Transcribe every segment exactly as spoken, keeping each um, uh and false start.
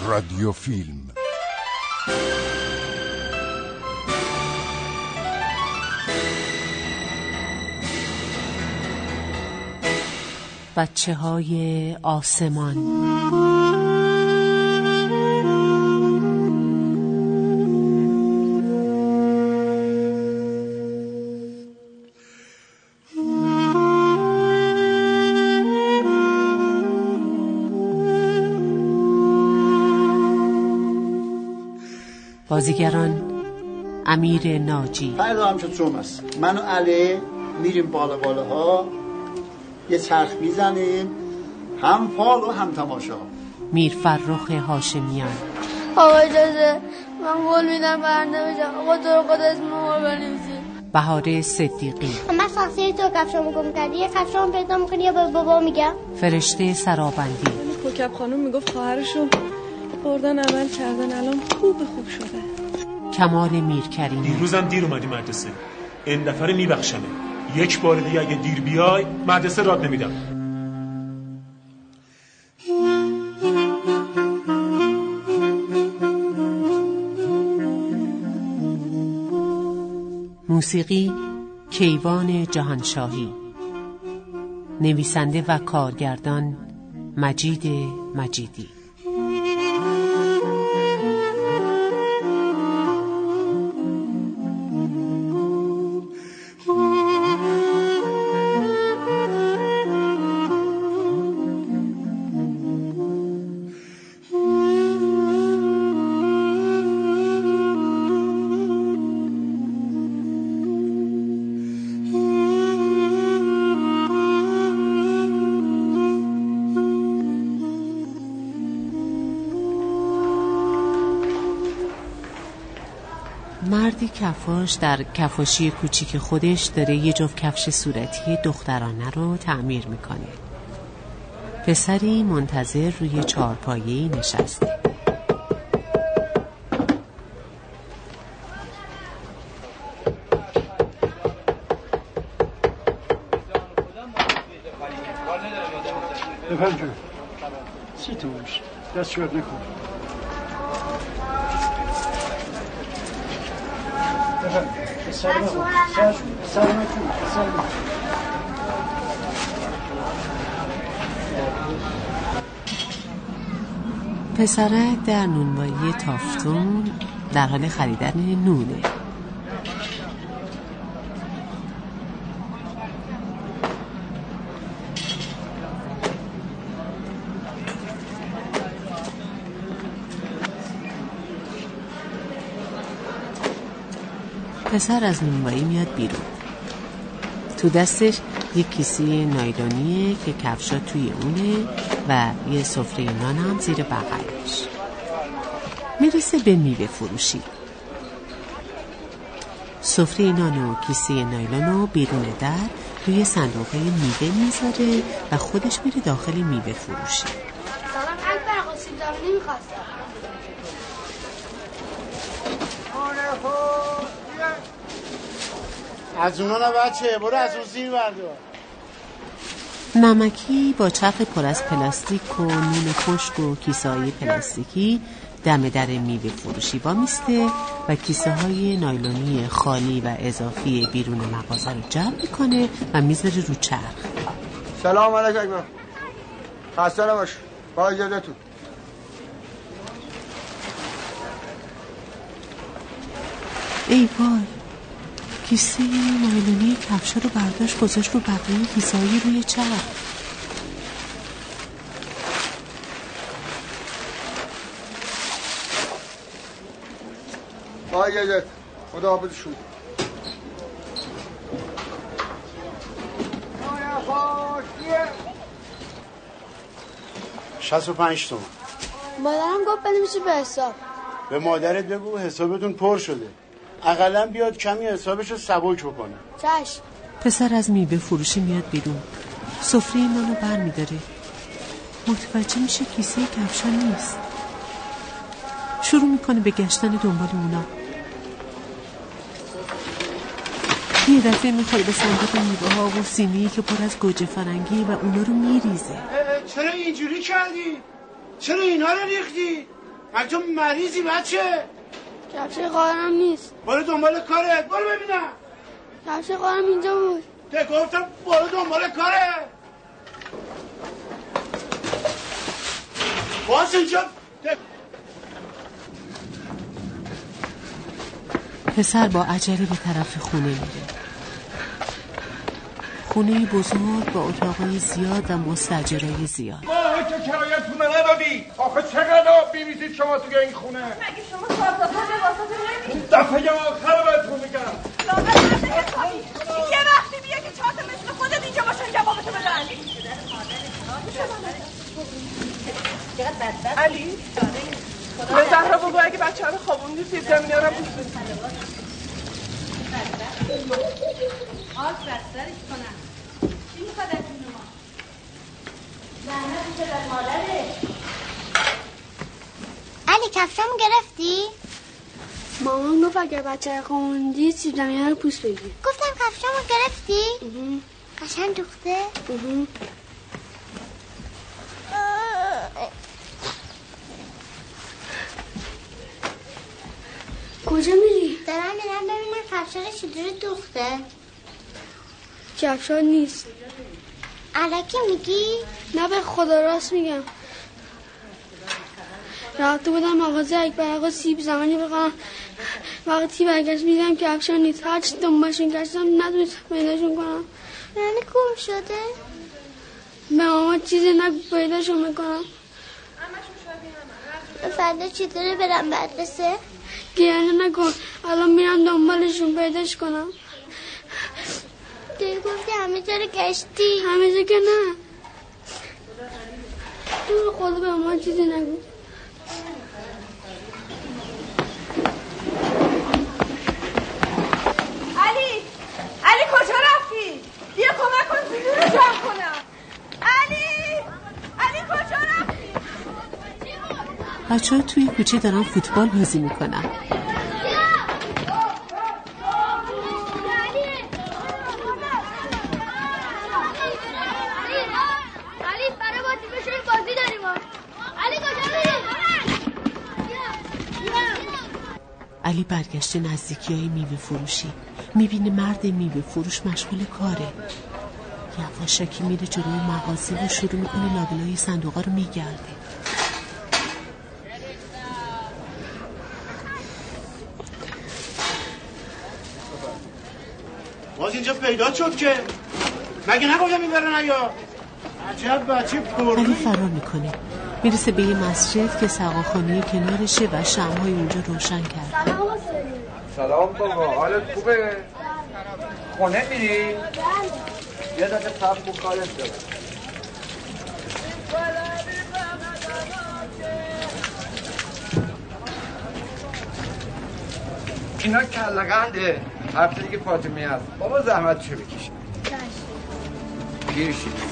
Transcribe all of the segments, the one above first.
رادیو فیلم. بچه های آسمان. بازیگران: امیر ناجی. فردا هم شد جمعه است. من و علی میریم بالا بالاها، یه چرخ میزنیم، هم فال و هم تماشا. میر فرخ هاشمیان. آقا اجازه من قول میدم برنده بشم. آقا تو رو خود اسم ما بنویسی. بهار صدیقی. من شخصی تو کفشامو گم کردی، یه کفشامو پیدا میکنی یا به بابا میگم. فرشته سرابندی. کوکب خانم میگفت خواهرشو بردن عمل کردن، الان خوب خوب شده. کمال میرکریمی. دیروزم دیر اومدی مدرسه، این دفعه رو میبخشمه. یک بار دیگه اگه دیر بیای مدرسه راد نمیدم. موسیقی کیوان جهانشاهی. نویسنده و کارگردان مجید مجیدی. مردی کفاش در کفاشی کوچیک خودش داره یه جفت کفش صورتی دخترانه رو تعمیر میکنه. پسری منتظر روی چهارپایه‌ای نشسته. بفرمایید. سی تومش. دست شوید نکن. سلام سلام سلام. پسرک در نونوایی تافتون در حال خریدن نونه. پسر از نونوایی میاد بیرون. تو دستش یک کیسه نایلونیه که کفشا توی اونه و یه سفره نان هم زیر بغلش. میرسه به میوه فروشی. سفره نان و کیسه نایلونو بیرون در روی صندوقه میوه میذاره و خودش میره داخل میوه فروشی. سلام اکبر، آقا سیب زمینی میخواستم. از اونا نه بچه، برو از اون زیر بردار. نمکی با چرخ پر از پلاستیک و نون خشک و کیسه‌های پلاستیکی دم در میوه فروشی وامیسته و کیسه های نایلونی خالی و اضافی بیرون مغازه رو جمع میکنه و میذاره رو چرخ. سلام علیکم اکبر. خسته نباش. با اجازهتون. ای وای، کیسه نایلونی کفشا رو برداشت گذاشت رو بقیه کیسه‌های روی چرخ. با اجازت. خدا حافظ شما. شصت و پنج تومن. مادرم گفت بنویسی به حساب. به مادرت بگو حسابتون پر شده. اقلا بیاد کمی حسابشو سبک بکنه. چشم. پسر از میوه فروشی میاد بیرون. سفره نانو بر میداره. متوجه میشه کیسه کفشا نیست. شروع میکنه به گشتن دنبال اونا. یه دفعه میخوره به صندوق میوه ها و سینی که پر از گوجه فرنگی و اونا رو میریزه. چرا اینجوری کردی؟ چرا اینا رو ریختی؟ مگه تو مریضی بچه؟ کفش خواهرم نیست. برو دنبال کارت، برو ببینم. کفش خواهرم اینجا بود. ده گفتم برو دنبال کارت. باز اینجا. پسر با عجله به طرف خونه میره. خونه بزرگ با اتاقای زیاد و مستاجرای زیاد. ماهی که کرایتونه ندادی. آخه چقدر آب میریزید شما توی این خونه؟ مگه شما کارتاتا لباساتو نمیدید؟ دفعه آخر بهتون میگم. لاغر مرد حسابی. یه وقتی بیا که چهار تا مثل خودت اینجا باشن جوابتو بدن. علی به زهرا بگو اگه بچه ها رو خوابوندی سیب زمینی ها رو بوش بدید. آس بسترش کنم. چی میخواد از این ما؟ زهرا بیشتر از مادره. علی کفشامو گرفتی؟ مامان گفت اگر بچه رو خوابوندی سیب زمینی ها رو پوست بگیر. گفتم کفشامو گرفتی؟ قشنگ دوخته؟ کجا میری؟ دارم میرم ببینم کفشارش چجوری دوخته. کفشار نیست. الکی میگی؟ نه به خدا راست میگم. رفته بودم مغازه اکبر آقا سیب زمینی بخرم. وقتی برگشت میدم کفشار نیست. هرچی دنبالشون گشتم ندونستم پیداشون کنم. یعنی گم شده؟ به ماما چیزی نگو پیداشون میکنم. فردا چطوره برم مدرسه؟ گیرنه نکن. الان میرم دنبالشون پیداش کنم. توی گفتی همه جا رو گشتی؟ همه جا که نه. تو خدا به ماما چیزی نگو. علی علی کجا رفتی؟ بیا کمک کن زیدی رو جمع کنم. علی علی کجا رفتی؟ بچه ها توی کوچه دارن فوتبال بازی میکنن. علی برگشته نزدیکی های میوه فروشی. میبینه مرد میوه فروش مشغول کاره. یواشکی میره جلوی مغازه و شروع میکنه لابلای صندوقا رو میگرده. باز اینجا پیدا شد که مگه نگفتم این برن یا عجب بچه پر. علی فرار میکنه. میرسه به یه مسجد که سقاخانه کنارشه و شمعهای اونجا روشن کرد. سلام بابا، حالت خوبه؟ خونه میری؟ یه دقیقه صبر کن کارت دارم. اینا کله‌قنده. هفته دیگه فاطمی هست. بابا زحمت چه بکشی؟ گیر شید.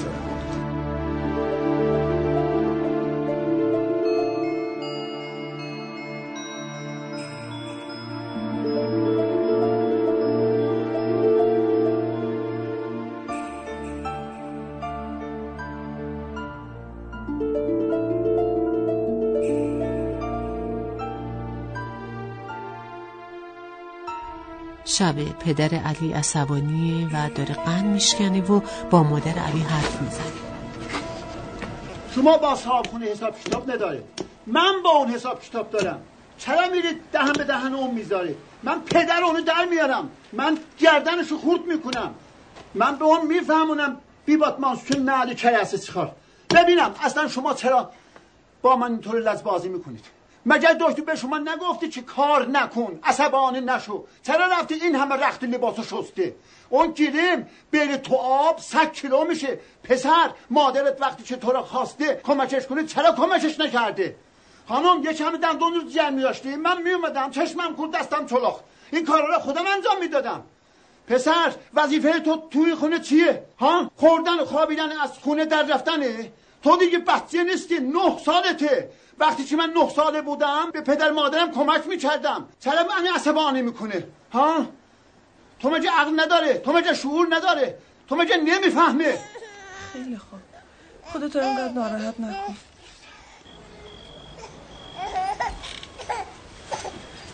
شب پدر علی عصبانیه و داره قند میشکنه و با مادر علی حرف میزنه. شما با صاحب خونه حساب کتاب نداره، من با اون حساب کتاب دارم. چرا میرید دهن به دهن اون میذاره؟ من پدر اونو در میارم، من گردنشو خورد میکنم، من به اون میفهمونم بی باتمانسون معلی که هسته چخار. ببینم اصلا شما چرا با من اینطور لجبازی میکنید؟ مگر دکتر به شما نگفتی که کار نکن، عصبانی نشو؟ چرا رفتی این همه رخت لباسو شسته؟ اون گیریم بری تو آب صد کیلو میشه. پسر مادرت وقتی که تو را خواسته کمکش کنی چرا کمکش نکرده؟ خانم یه کمی دندون رو جمع می‌داشتی، من میومدم چشمم کور دستم چلاخ، این کارا رو خودم انجام میدادم. پسر وظیفه تو توی خونه چیه؟ ها؟ خوردن و خوابیدن از خونه در رفتنه؟ تو دیگه بچه نیستی، نه سالته. وقتی که من نه ساله بودم به پدر مادرم کمک میکردم. چرا من عصبانی میکنه؟ ها؟ تو مگه عقل نداره؟ تو مگه شعور نداره؟ تو مگه نمیفهمه؟ خیلی خوب، خودتو اینقدر ناراحت نکن.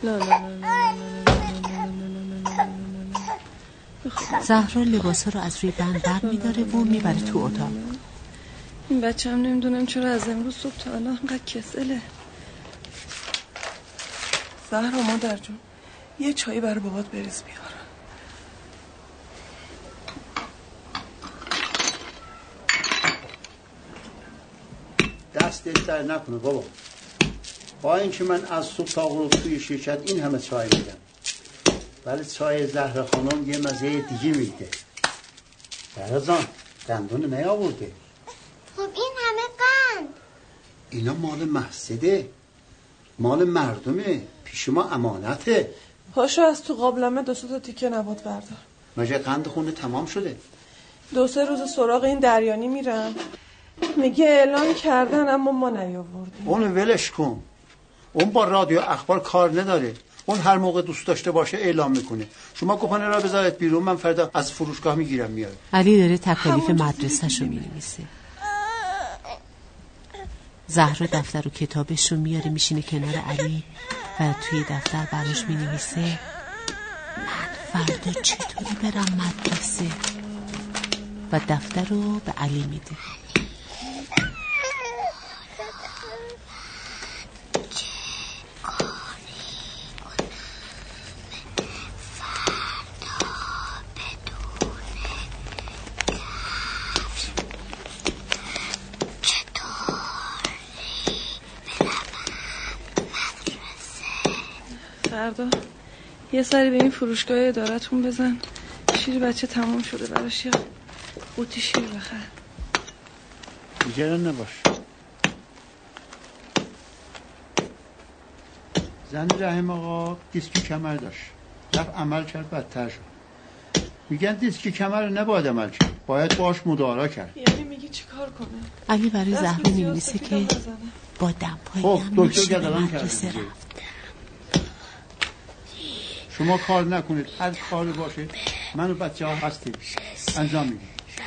لا لا لا زهرا لباسا رو از روی بند بر میداره و میبره تو اتاق. این بچه هم نمیدونم چرا از امروز صبح تا الان انقدر کسله. زهرا مادر جون یه چایی برای بابات بریز بیار. دستت در نکنه بابا. با اینکه من از صبح تا غروب توی شرکت این همه چای میدم، ولی چای زهرا خانم یه مزه دیگه میده. زهرا جان دندون نیاورده. خب این همه قند اینا مال محسده، مال مردمه، پیش ما امانته. پاشو از تو قابلمه دو سه تا تیکه نبات بردار. مگه قند خونه تمام شده؟ دو سه روز سراغ این دریانی میرم، میگه اعلان کردن اما ما نیاوردیم. اون ولش کن، اون با رادیو اخبار کار نداره، اون هر موقع دوست داشته باشه اعلام میکنه. شما کوپن را بذارید بیرون، من فردا از فروشگاه میگیرم میارم. علی داره تکالیف مدرسه‌شو مینویسه. زهرا دفتر و کتابش رو میاره میشینه کنار علی و توی دفتر براش مینویسه من فردا چطوری برم مدرسه و دفتر رو به علی میده. فردا یه سری به این فروشگاه ادارتون بزن، شیر بچه تمام شده براش، یا قوطی شیر بخر. نگران نباش. زن رحم آقا دیسک کمر داشت، رفت عمل کرد بدتر شد. میگن دیسک کمر رو نباید عمل کرد، باید باش مدارا کرد. یعنی میگی چی کار کنه؟ علی برای زهرا می‌نویسه که با دمپایی خب هم دکتر میشه به گدلان مدرسه کرد. رفت. شما کار نکنید، هر کاری باشه من و بچه ها هستیم انجام میدیم.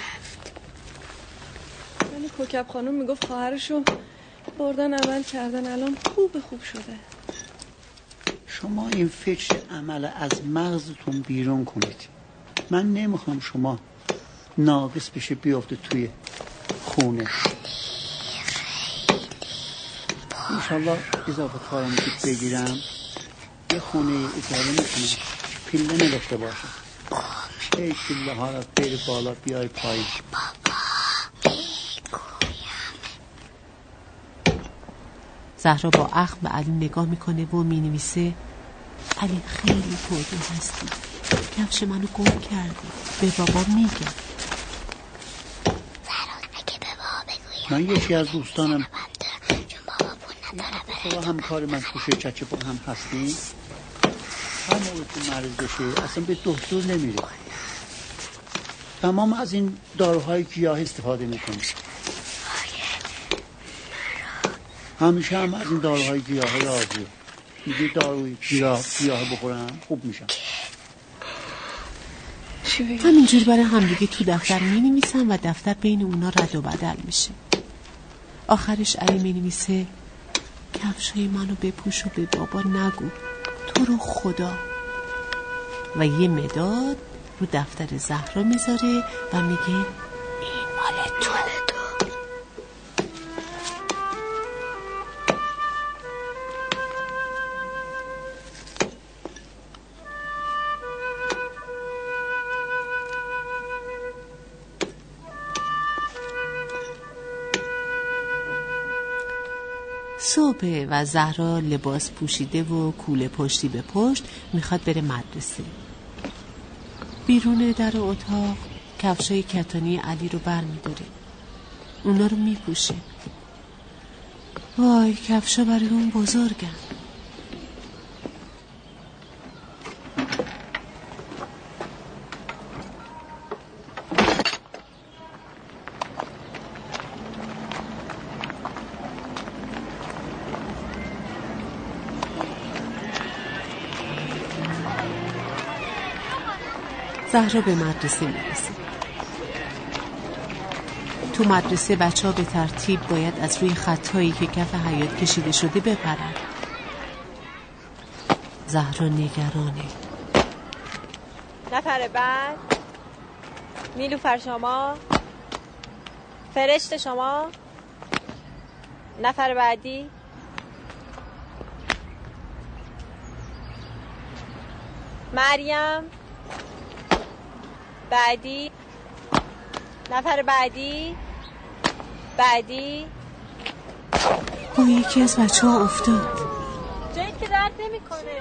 ولی کوکب خانم میگفت خواهرشو بردن عمل کردن، الان خوب خوب شده. شما این فکر عمل از مغزتون بیرون کنید. من نمیخوام شما ناقص بشه بیافته توی خونه. انشالله اضافه کارم که بگیرم یه خونه اجاره میکنم پله نداشته باشه. ای پله ها را بیر بالا بیای پایین. زهرا با اخم به علی نگاه میکنه و مینویسه علی خیلی پردو هستی، کفش منو گم کردی، به بابا میگم. من یکی از دوستانم بابا همکار من تو شرکت که با هم هستیم، هر موقع که مریض بشه اصلا به دکتر نمیره، تمام از این داروهای گیاه استفاده میکنه. همیشه هم از این داروهای گیاه راضیه، میگه داروی گیاه گیاه بخورم خوب میشم. همینجور برای همدیگه تو دفتر مینویسن و دفتر بین اونا رد و بدل میشه. آخرش علی مینویسه کفشای منو بپوش و به بابا نگو، تو رو خدا، و یه مداد رو دفتر زهرا میذاره و میگه این مال تو. صبح و زهرا لباس پوشیده و کوله پشتی به پشت میخواد بره مدرسه. بیرون در اتاق کفشای کتانی علی رو بر میداره، اونا رو میپوشه. وای کفشا برای اون بزرگن. زهرا به مدرسه میرسه. تو مدرسه بچه ها به ترتیب باید از روی خطایی که کف حیاط کشیده شده بپرن. زهرا نگرانه. نفر بعد نیلوفر شما، فرشت شما، نفر بعدی مریم، بعدی نفر بعدی بعدی با یکی از بچه ها افتاد. جایی که درد نمی کنه.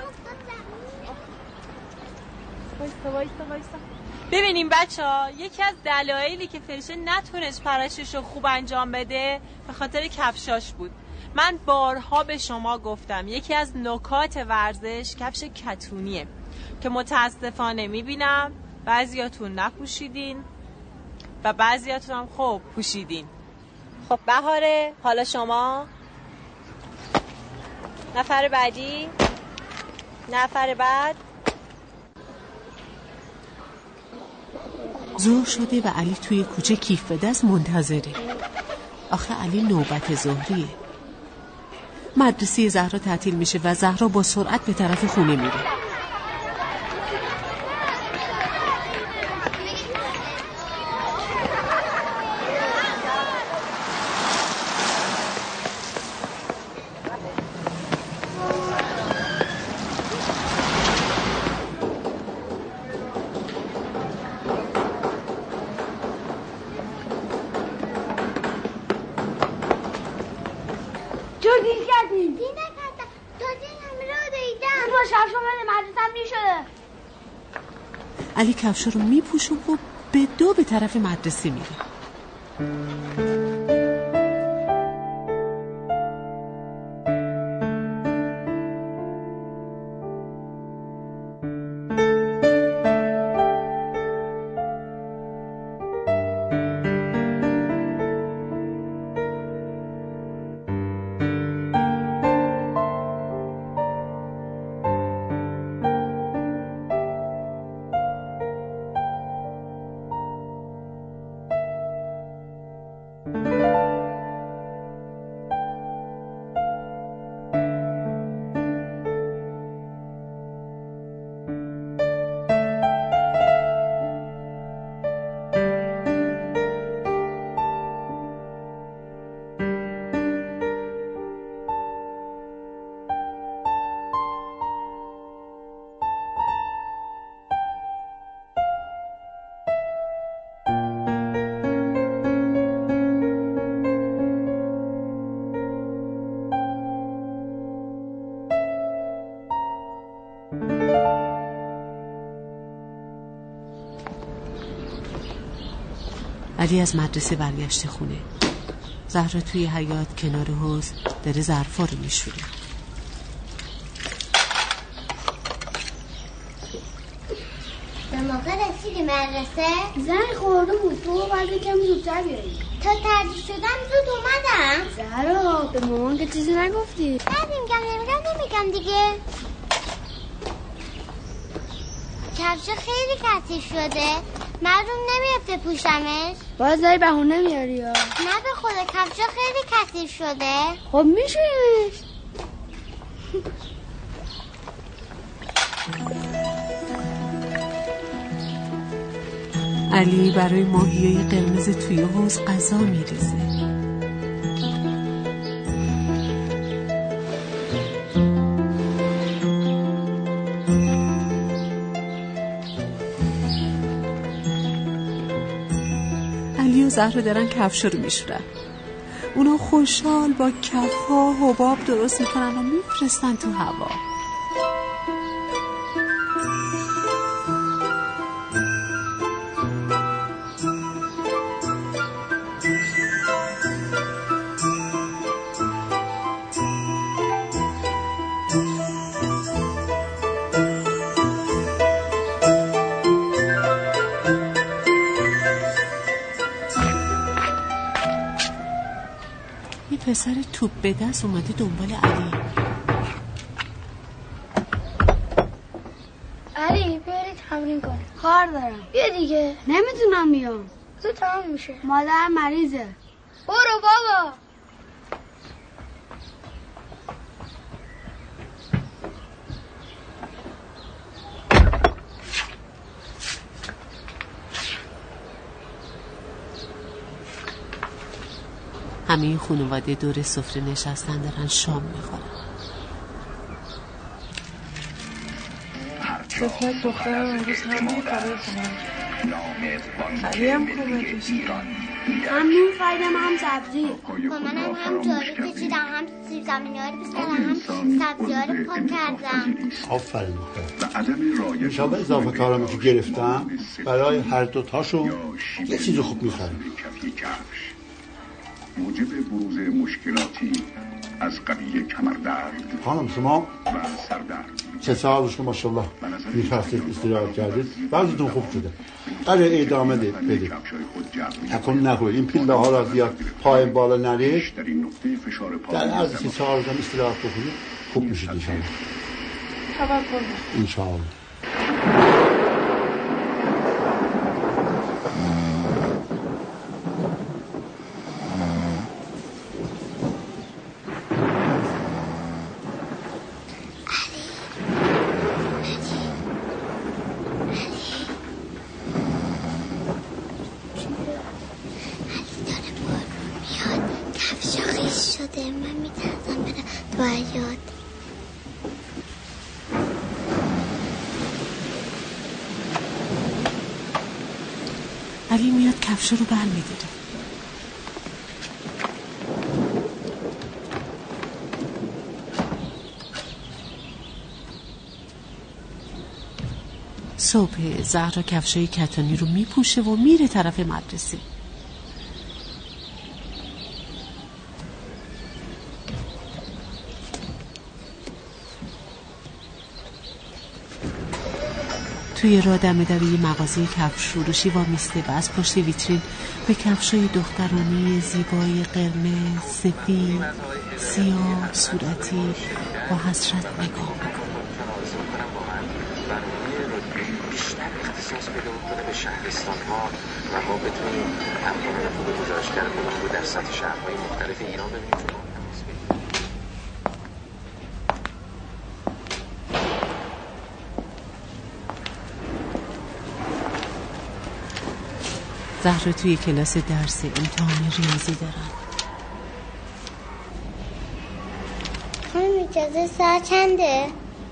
وایستا وایستا وایستا. ببینیم بچه ها، یکی از دلایلی که فرشته نتونست پرشش رو خوب انجام بده به خاطر کفشاش بود. من بارها به شما گفتم یکی از نکات ورزش کفش کتونیه که متاسفانه میبینم بعضیاتون نپوشیدین و بعضیاتون هم خوب پوشیدین. خب بهاره، حالا شما، نفر بعدی، نفر بعد. ظهر شده و علی توی کوچه کیف به دست منتظره. آخه علی نوبت ظهریه. مدرسه زهرا تعطیل میشه و زهرا با سرعت به طرف خونه میره. علی کفشا رو میپوشه و به دو به طرف مدرسه میره. علی از مدرسه برگشته خونه. زهرا توی حیاط کنار حوض داره ظرفا رو میشوره. به موقع رسیدی مدرسه؟ زنگ خورده بود تو باید کم زودتر بیایی. تا ترجیح شدم زود اومدم. زهرا به مامان که چیزی نگفتی؟ نه نمیگم نمیگم نمیگم دیگه. کفش خیلی کثیف شده، مردم نمیفته پوشمش. باز داری بهونه میاری یا؟ نه به خدا کفش خیلی کثیف شده. خب میشویش. علی برای ماهیای قرمز توی حوض غذا میریزه. علی و زهرا دارن کفشا رو میشورن. اونا خوشحال با کفها حباب درست میکنن و میفرستن تو هوا. پسر توپ به دست اومده دنبال علی. علی برید تمرین کن. کار دارم. بیا دیگه. نمیتونم بیام. زود تمام میشه. مادر مریضه. برو بابا. همه خانواده دور سفره نشستن دارن شام میخورن. ستمک دخترم امروز همه کاره کنم. علی هم کمکش هم نون خریدم هم سبزی. مامانم هم جارو کشیدم، هم سیب زمینی ها رو بسیدم، هم سبزی ها رو پاک کردم. آفرین میکنم. شابه اضافه کارم که گرفتم برای هر دوتاشون یه چیز خوب میخرم. موجب بروز مشکلاتی از قبیل کمردرد خانم شما و سردرد سه سال روش که ماشاءالله میفرستید استراحت کردید بعضتون خوب شده. آره ادامه بدید. تکون نخورید. این پیله ها را زیاد پای بالا نرید. در عرض سی سال هم استراحت بکنید خوب میشید انشاءالله. توکل انشاءالله. علی میاد کفش رو بر می‌داره. صبح زهرا کفشای کتانی رو میپوشه و میره طرف مدرسه. توی راه دم در یه مغازه کفش فروشی وامیسته و از پشت ویترین به کفشای دخترانی زیبای قرمز، سفید، سیاه، صورتی با حسرت نگاه میکنه. بیشتر اختصاص پیدا بکنه به شهرستان ها و ما بتونیم امکانات خوب گزارشگر خودمون رو در سطح شهرهای مختلف ایران ببینیم. زهرا توی کلاس درس امتحان ریاضی دارن. خانم اجازه ساعت چنده؟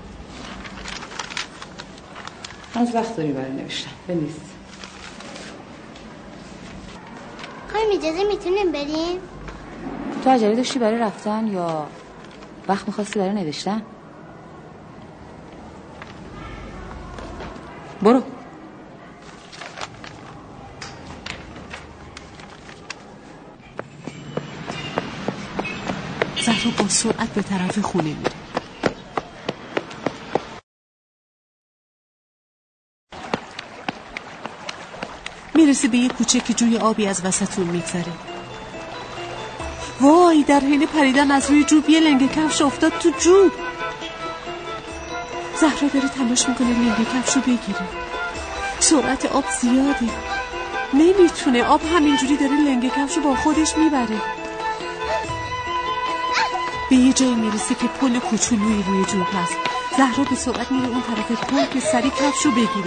از وقت داری برای نوشتن بنویس. خانم اجازه میتونیم بریم؟ تو عجله داشتی برای رفتن یا وقت میخواستی برای نوشتن؟ برو. زهرا با سرعت به طرف خونه میره. میرسه به یه کوچه که جوی آبی از وسطون میگذره. وای، در حین پریدن از روی جوب یه لنگه کفش افتاد تو جوب. زهرا داره تلاش میکنه لنگه کفشو بگیره. سرعت آب زیاده، نمیتونه. آب همینجوری داره لنگه کفشو با خودش میبره. به یه جایی میرسه که پل کوچولویی روی جوب هست. زهرا به سرعت میره اون طرف پل که سری کفشو بگیره.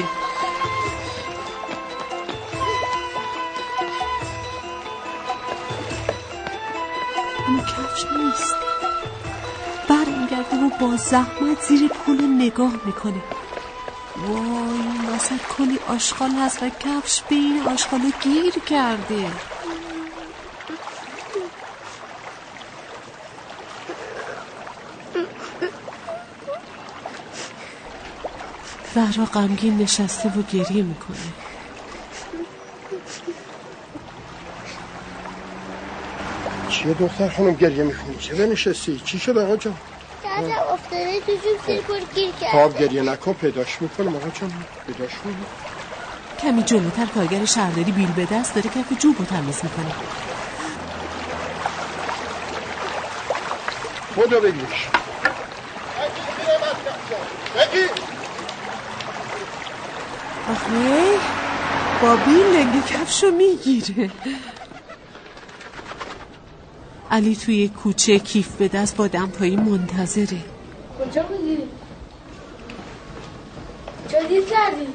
اون کفش نیست. برمیگرده و با زحمت زیر پل نگاه میکنه. وای، این وسط کلی آشغال هست و کفش به این آشغالا گیر کرده. زهرا غمگین نشسته و گریه میکنه. چیه دختر خانم گریه میکنی؟ چه بنشستی؟ چی شد آقا جان؟ دردم افتاده تو جوب زیر پل گیر کرده. خواب گریه نکن، پیداش میکنم آقا جان، پیداش میکنم. کمی جلوتر کارگر شهرداری بیل به دست داره کف جوب رو تمیز میکنه. خدا بگیرش. آخه با بیل لنگه کفشو میگیره. علی توی کوچه کیف به دست با دمپایی منتظره. کجا بودی؟ چه دید کردی؟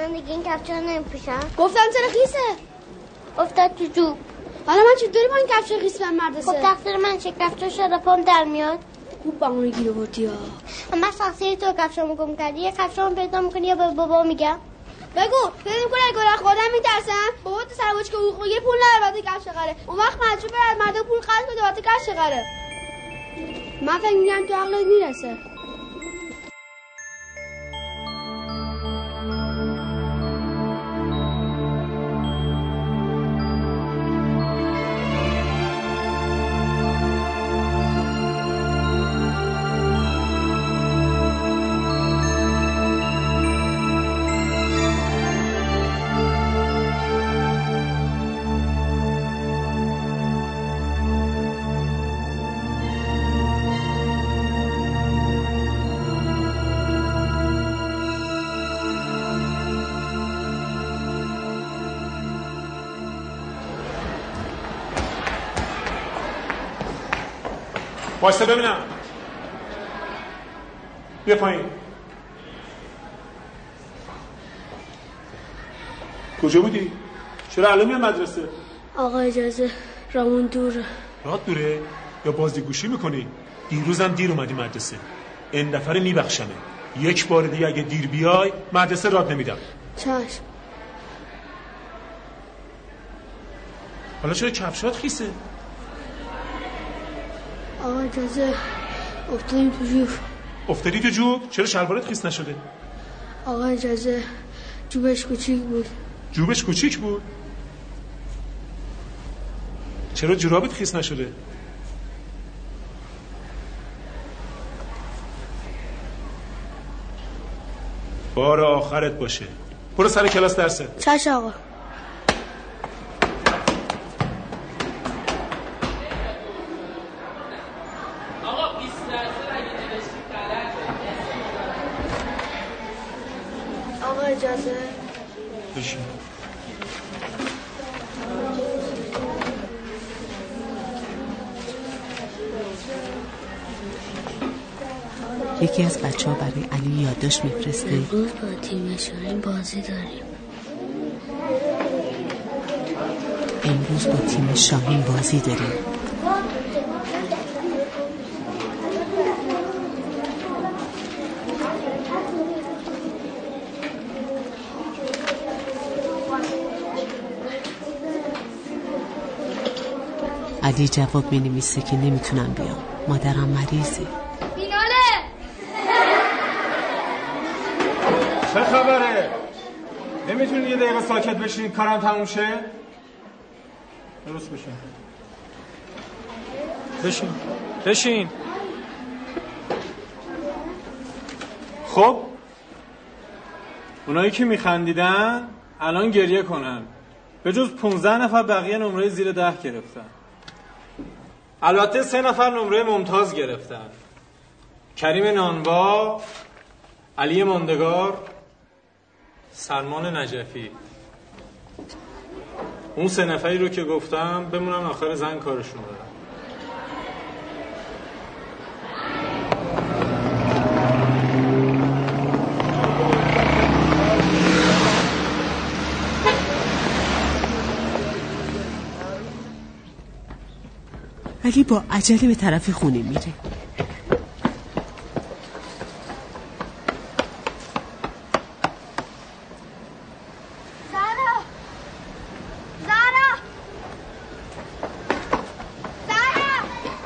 من دیگه این کفشا رو نمیپوشم. گفتم چرا خیسه؟ افتاد تو جوب. حالا من چطوری با این کفش خیس برم مدرسه؟ خب تقصیر من چه؟ کفشا شده پام در میاد. خوب با اون گیر آوردی ها. من تقصیر تو کفشامو گم کردی. یه کفشامو پیدا میکنی یا به بابا میگم؟ بگو فکر می‌کنی اگه خودم میترسم بابا تو سر وجه که حقوق یه پول نداره وقتی کفش قره اون وقت مجبور بره از مردم پول قرض بده وقتی کفش قره. من فکر می‌کنم تو عقلت میرسه. واسه ببینم. بیا پایین. کجا بودی؟ چرا الان میاد مدرسه؟ آقا اجازه رامون دوره. راه دوره؟ یا بازیگوشی میکنی؟ دیروزم دیر اومدی مدرسه. این دفعه میبخشمه. یک بار دیگه اگه دیر بیای مدرسه راه نمیدم. چشم. حالا چرا کفشات خیسه؟ آقا اجازه افتادیم تو جوب. افتادی تو جوب؟ چرا شلوارت خیس نشده؟ آقا اجازه جوبش کوچیک بود. جوبش کوچیک بود؟ چرا جورابت خیس نشده؟ بار آخرت باشه. برو سر کلاس درسه. چشم آقا. آقا اجازه بشین. یکی از بچه ها برای علی یادداشت میفرسته. امروز با تیم شاهین بازی داریم. امروز با تیم شاهین بازی داریم. علی جواب می نمیسه که نمیتونم بیام، مادرم مریضه. فیناله. چه خبره؟ نمیتونی یه دقیقه ساکت بشین کارم تموم شه؟ درست بشین بشین بشین. خب اونایی که میخندیدن الان گریه کنن. به جز پونزده نفر بقیه نمره زیر ده گرفتن. البته سه نفر نمره ممتاز گرفتن. کریم نانوا، علی ماندگار، سلمان نجفی. اون سه نفری رو که گفتم بمونن آخر زن کارشون دارن. علی با عجله به طرف خونه میره. زارا زارا زارا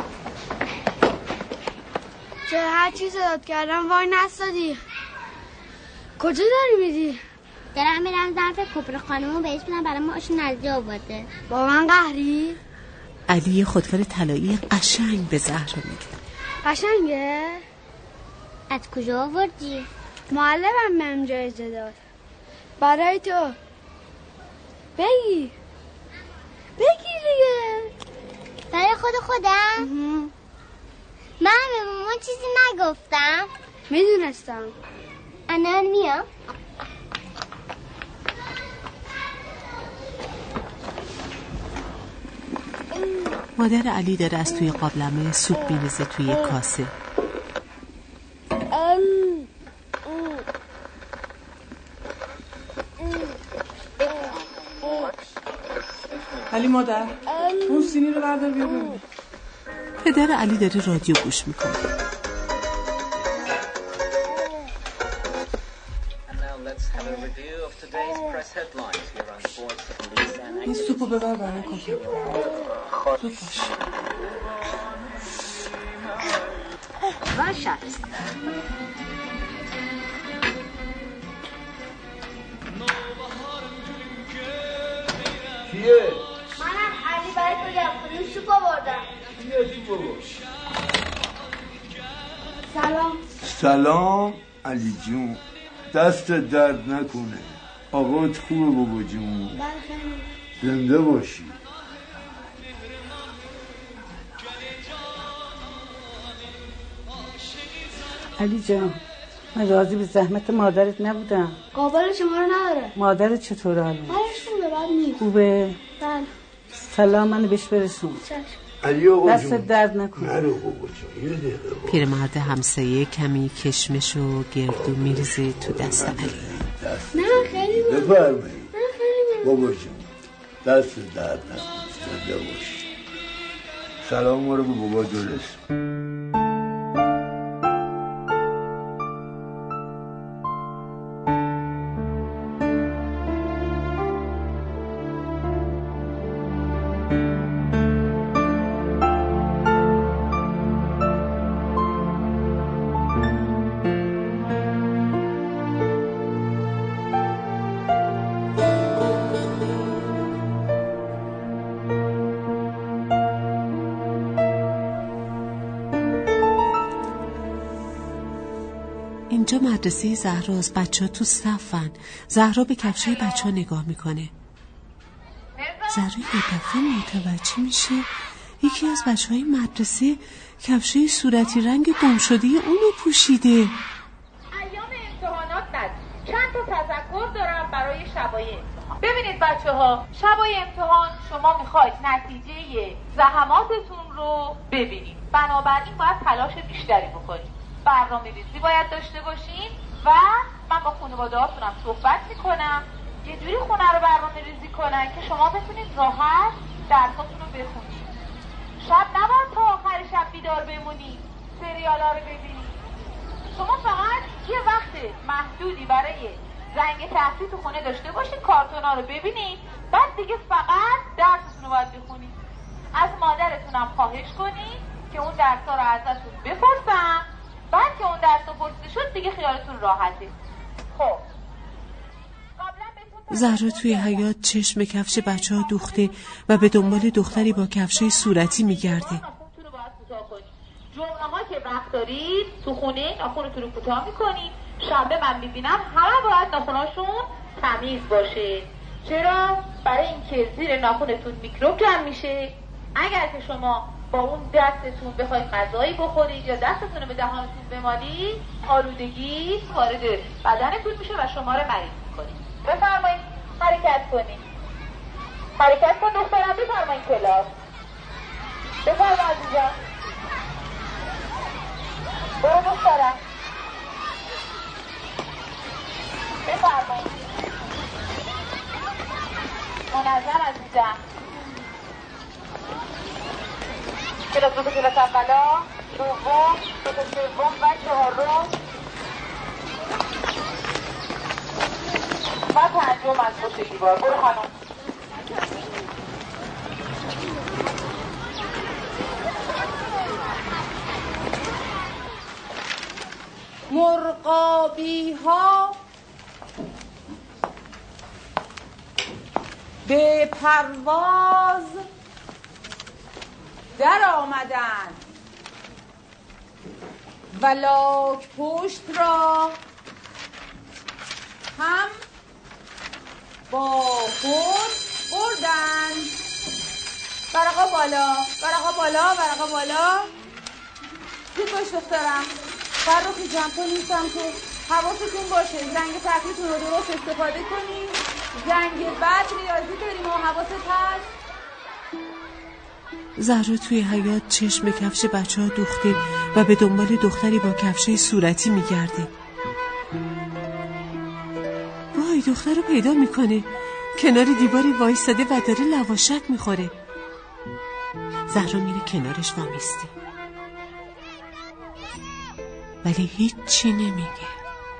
چه هر چیز داد کردم وای نستادی. کجا داری میدی؟ دارم میرم ظرف کبرا خانمو بهش بدم برای ما آشون نزدی آورده. با من قهری؟ علی یه خودکار طلایی قشنگ به زهرا میده. قشنگه؟ از کجا آوردی؟ معلمم بهم جایزه داد. برای تو. بگی بگی دیگه. برای خود خودم؟ من به مامان چیزی نگفتم. میدونستم. الان میام. مادر علی داره از توی قابلمه سوپ میریزه توی کاسه. مادر اون سینی رو بردار بیا ببین. پدر علی داره رادیو گوش میکنه. این سوپو ببر برای کافی. سوپ باش. باشد. کیه؟ منم علی برای تو گم کنیم سوپ آوردم. کیه تو بابا؟ سلام. سلام علی جون، دست درد نکنه. آقات خوبه بابا جون؟ بله خیلی. زنده باشی. علی جان من راضی به زحمت مادرت نبودم. قابل شما رو نداره. مادرت چطوره الان؟ حالش خوبه بعد نیست. خوبه؟ بله. سلام منو بهش برسون. علی آقا دست جون درد نکن. نرو بابا جون یه دقیقه. پیرمرد همسایه کمی کشمش و گردو میریزه تو دست علی. نه خیلی بود. بفرمایید. نه خیلی بود. بابا جون دست درد نکن. زنده باشی. سلام ما رو به بابا درست. اینجا مدرسه زهراست. بچه ها تو صفن. زهرا به کفشای بچه ها نگاه میکنه. زهرا یه دفعه متوجه میشه یکی از بچه های مدرسه کفشای صورتی رنگ گم شده اونو پوشیده. ایام امتحانات نزدیک. چند تا تذکر دارم برای شبای امتحان. ببینید بچه ها، شبای امتحان شما میخواید نتیجه زحماتتون رو ببینید. بنابراین باید تلاش بیشتری بکنید. برنامه ریزی باید داشته باشین و من با خانواده هاتونم صحبت میکنم یه جوری خونه رو برنامه ریزی کنن که شما بتونید راحت درساتون رو بخونید. شب نباید تا آخر شب بیدار بمونید سریالا رو ببینید. شما فقط یه وقت محدودی برای زنگ تفریح تو خونه داشته باشید، کارتونا رو ببینید، بعد دیگه فقط درستون رو باید بخونید. از مادرتونم خواهش کنید که اون درسا رو ازتون بپرسن، بعد که اون درس رو پرسیده شد دیگه خیالتون راحته. خب زهرا توی حیاط چشم کفش بچه ها دوخته و به دنبال دختری با کفشای صورتی میگرده. جمعه ها که وقت دارید تو خونه ناخونتون رو کوتاه میکنید. شنبه من میبینم همه باید ناخوناشون تمیز باشه. چرا؟ برای اینکه زیر ناخونتون میکروب جمع میشه. اگر که شما با اون دستتون بخواید غذایی بخورید یا دستتون رو به دهانتون بمالید، آلودگی وارد بدنتون میشه و شما رو مریض میکنید. بفرمایید حرکت کنید. حرکت کن دخترم، بفرمایید کلاس. بفرمایید عزیزم. برو دخترم. بفرمایید. منظم عزیزم. کلاس دو تا کلاس اولا، دوم، دو تا سوم و چهارم و پنجم از پشت دیوار. برو خانم. مرغابی ها به پرواز در آمدند و لاک پشت را هم با خود بردند. برقا بالا، برقا بالا، برقا بالا. زود باش دخترم. فرخی جمع کنیم سمتو. حواستون باشه زنگ تفریحتون رو درست استفاده کنیم. زنگ بعد ریاضی داریم و حواست هست. زهرا توی حیاط چشم کفش بچه ها دوخته و به دنبال دختری با کفشای صورتی میگرده. وای دختر رو پیدا میکنه. کنار دیواری وایستاده و داره لواشک میخوره. زهرا میره کنارش وامیسته ولی هیچی نمیگه.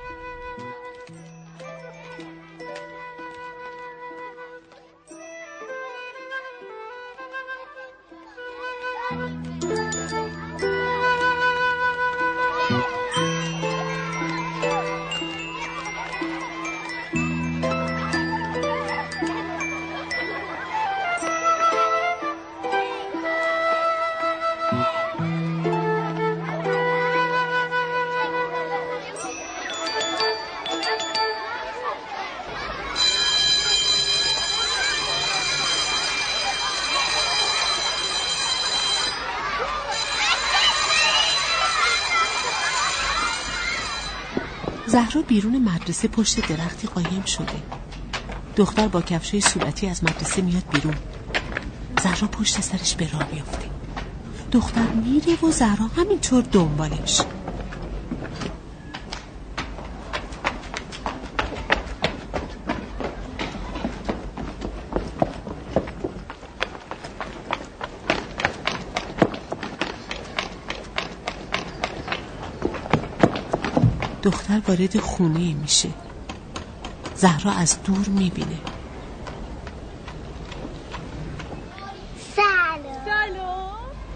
زهرا بیرون مدرسه پشت درختی قایم شده. دختر با کفشای صورتی از مدرسه میاد بیرون. زهرا پشت سرش به راه میافته. دختر میره و زهرا همینطور دنبالش. دختر وارد خونه میشه. زهرا از دور میبینه. سلام. سلام.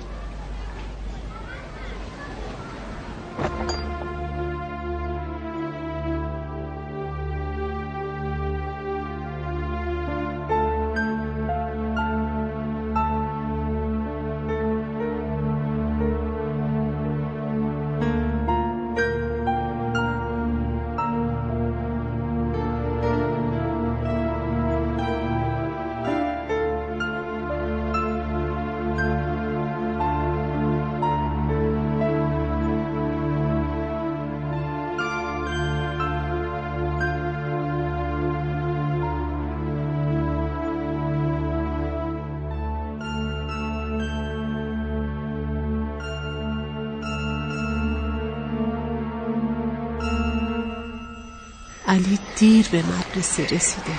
علی دیر به مدرسه رسیده.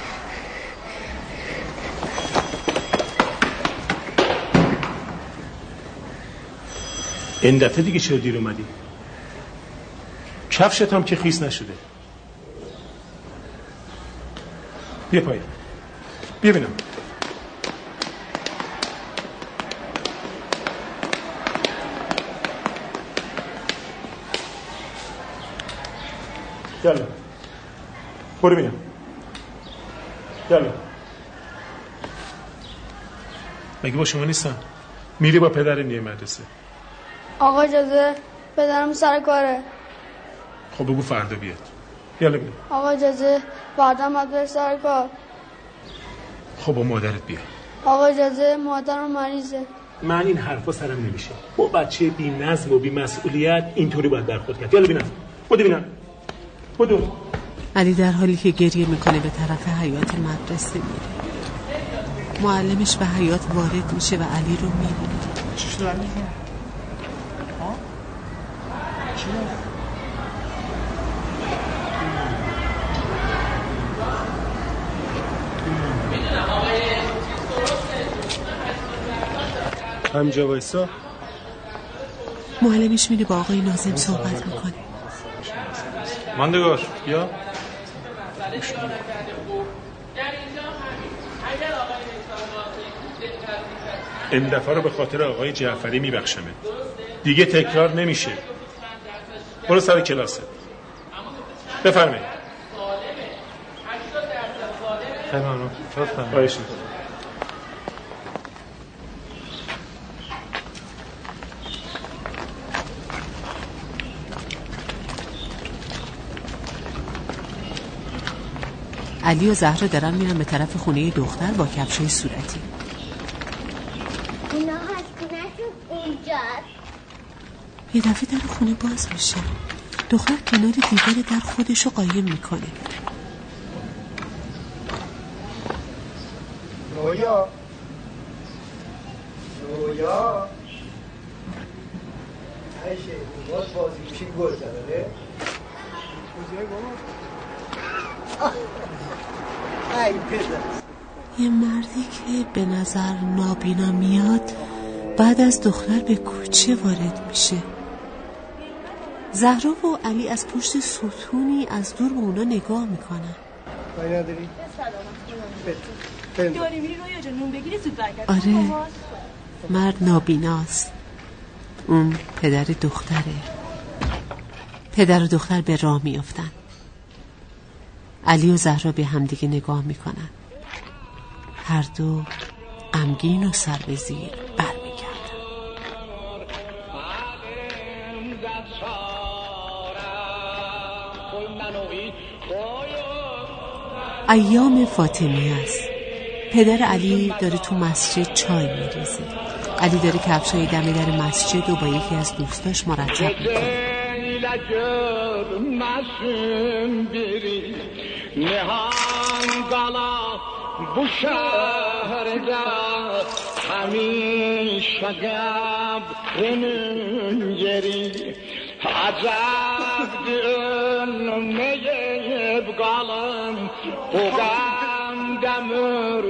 این دفعه دیگه چرا دیر اومدی؟ کفشت هم که خیس نشده. بیا پایین بیا بینم. یالا برو بینم. یالا مگه با شما نیستم؟ میری با پدر نیه مدرسه. آقا اجازه پدرم سر کاره. خب بگو فردا بیاد. یالا بینم. آقا اجازه فردا مدرسه سر کار. خب با مادرت بیا. آقا اجازه مادرم مریضه. من این حرفا سرم نمیشه. با بچه بی نظم و بی مسئولیت اینطوری باید برخورد کرد. یالا بینم. بودو بینم. بودو. علی در حالی که گریه میکنه به طرف حیاط مدرسه میره. معلمش به حیاط وارد میشه و علی رو میبینه. چی شده علی؟ ها؟ چی؟ همجا وایسا. معلمش میره با آقای ناظم صحبت میکنه. ماندگار بیا. این دفعه رو به خاطر آقای جعفری میبخشمه. دیگه تکرار نمیشه. برو سر کلاسه. بفرمایید. خیلی ممنون. بفرمایید. خواهش می‌کنم. علی و زهرا دارن میرن به طرف خونه دختر با کفشای صورتی. اینا هستونشون اونجاست. یه دفعه در خونه باز میشه. دختر کنار دیوار در خودشو قایم میکنه. رویا رویا ایشه باز بازی میشه گل زده. ای پدر یه مردی که به نظر نابینا میاد بعد از دختر به کوچه وارد میشه. زهرا و علی از پشت ستونی از دور به اونا نگاه میکنن. باید داری؟ دوری میری رویا جا نون بگیری زود برگرد. آره، مرد نابیناست. اون پدر دختره. پدر و دختر به راه میافتن. علی و زهرا به همدیگه نگاه میکنن. هر دو غمگین و سر به زیر برمیگردن. ایام فاطمی است. پدر علی داره تو مسجد چای میریزه. علی داره کفشای دم در مسجد و با یکی از دوستاش مرتب میکنه. bu şehirde hamisha gabrinin yeri acabdir ölmeyip kalın bu gamdemir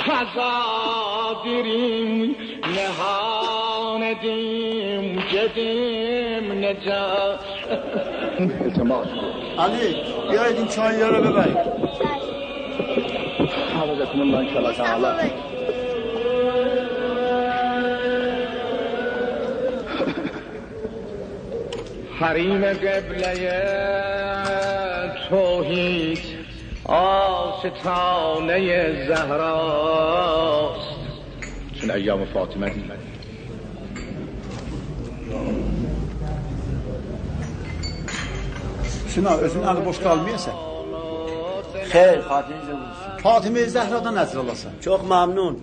tazabirim nehanedim cedim neca علی بیایید این چایی ها رو ببرید. حافظكم الله ان شاء الله تعالى. حریم قبله توحید آستانه زهراست چون ایام فاطمه دی. Şuna özün alı boş kalmayasın. Xeyr, Fatime Zehra. Fatime Zehra'dan nəzr alasan. Çox məmnun.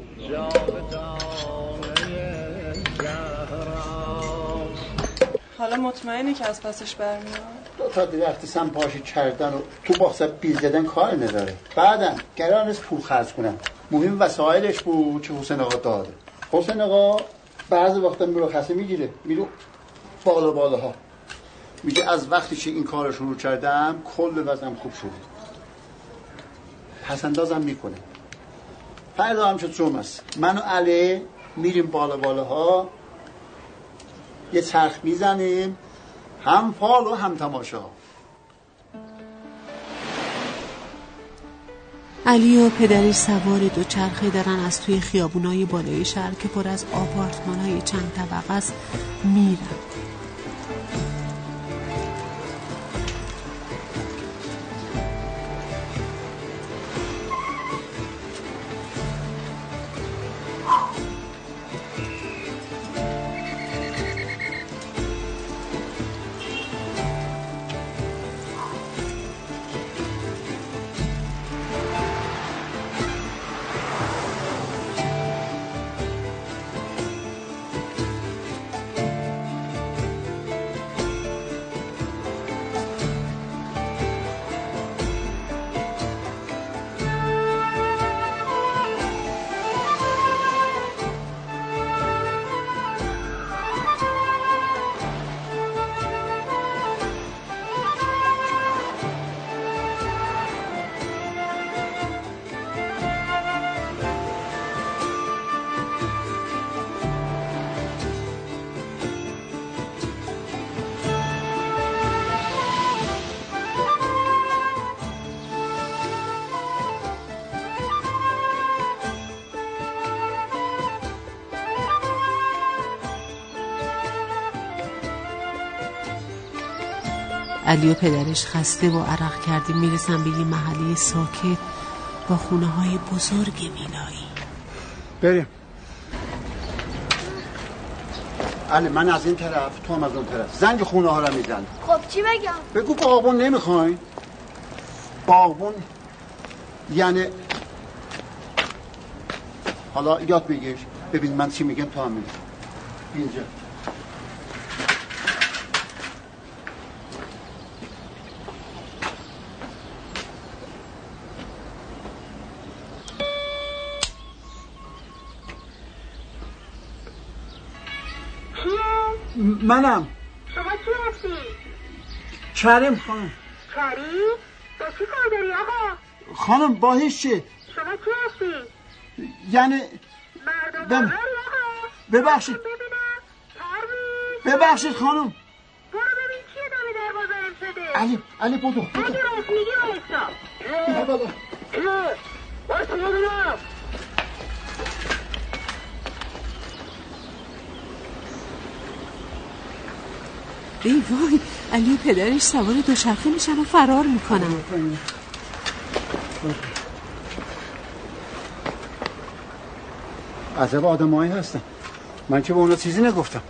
حالا مطمئنی که از پسش برمیاد؟ دو تا درخت سمپاشی کردن و تو باغ بیل زدن کار نداره. بعدم قرار نیست پول خرج کنم. مهم وسایلش بود که حسین آقا داده. حسین آقا بعضی وقتا مرخصی میگیره. میره بالا بالاها. میگه از وقتی که این کار شروع کردم کل وزنم خوب شده. پسندازم میکنه. فردا هم شد جمعه است. من و علی میریم بالا بالاها یه چرخ میزنیم هم فال و هم تماشا. علی و پدرش سوار دو چرخه دارن از توی خیابونای بالای شهر که پر از آپارتمان‌های چند طبقه است میرن. علی و پدرش خسته و عرق کرده میرسن به یه محله ساکت با خونه های بزرگ ویلایی. بریم. علی من از این طرف تو هم از اون طرف زنگ خونه ها رو میزن. خب چی بگم؟ بگو باغبون نمیخواین. باغبون یعنی حالا یاد بگیر ببین من چی میگم تو هم میگم. اینجا منم. شما کی هستی؟ کریم خانم. کریم؟ با چی کار داری آقا؟ خانم با هیچ چی. شما کی هستی؟ یعنی بم... ببخشید ببخشید خانم. برو ببین چیه دمی در بازارم شده. علی علی بودو بودو اگه راست میگی وایسا. بیا بالا. وایسا ببینم. ای وای، علی و پدرش سوار دوچرخه میشن و فرار میکنن. عجب آدمایی هستن. من که به اونا چیزی نگفتم.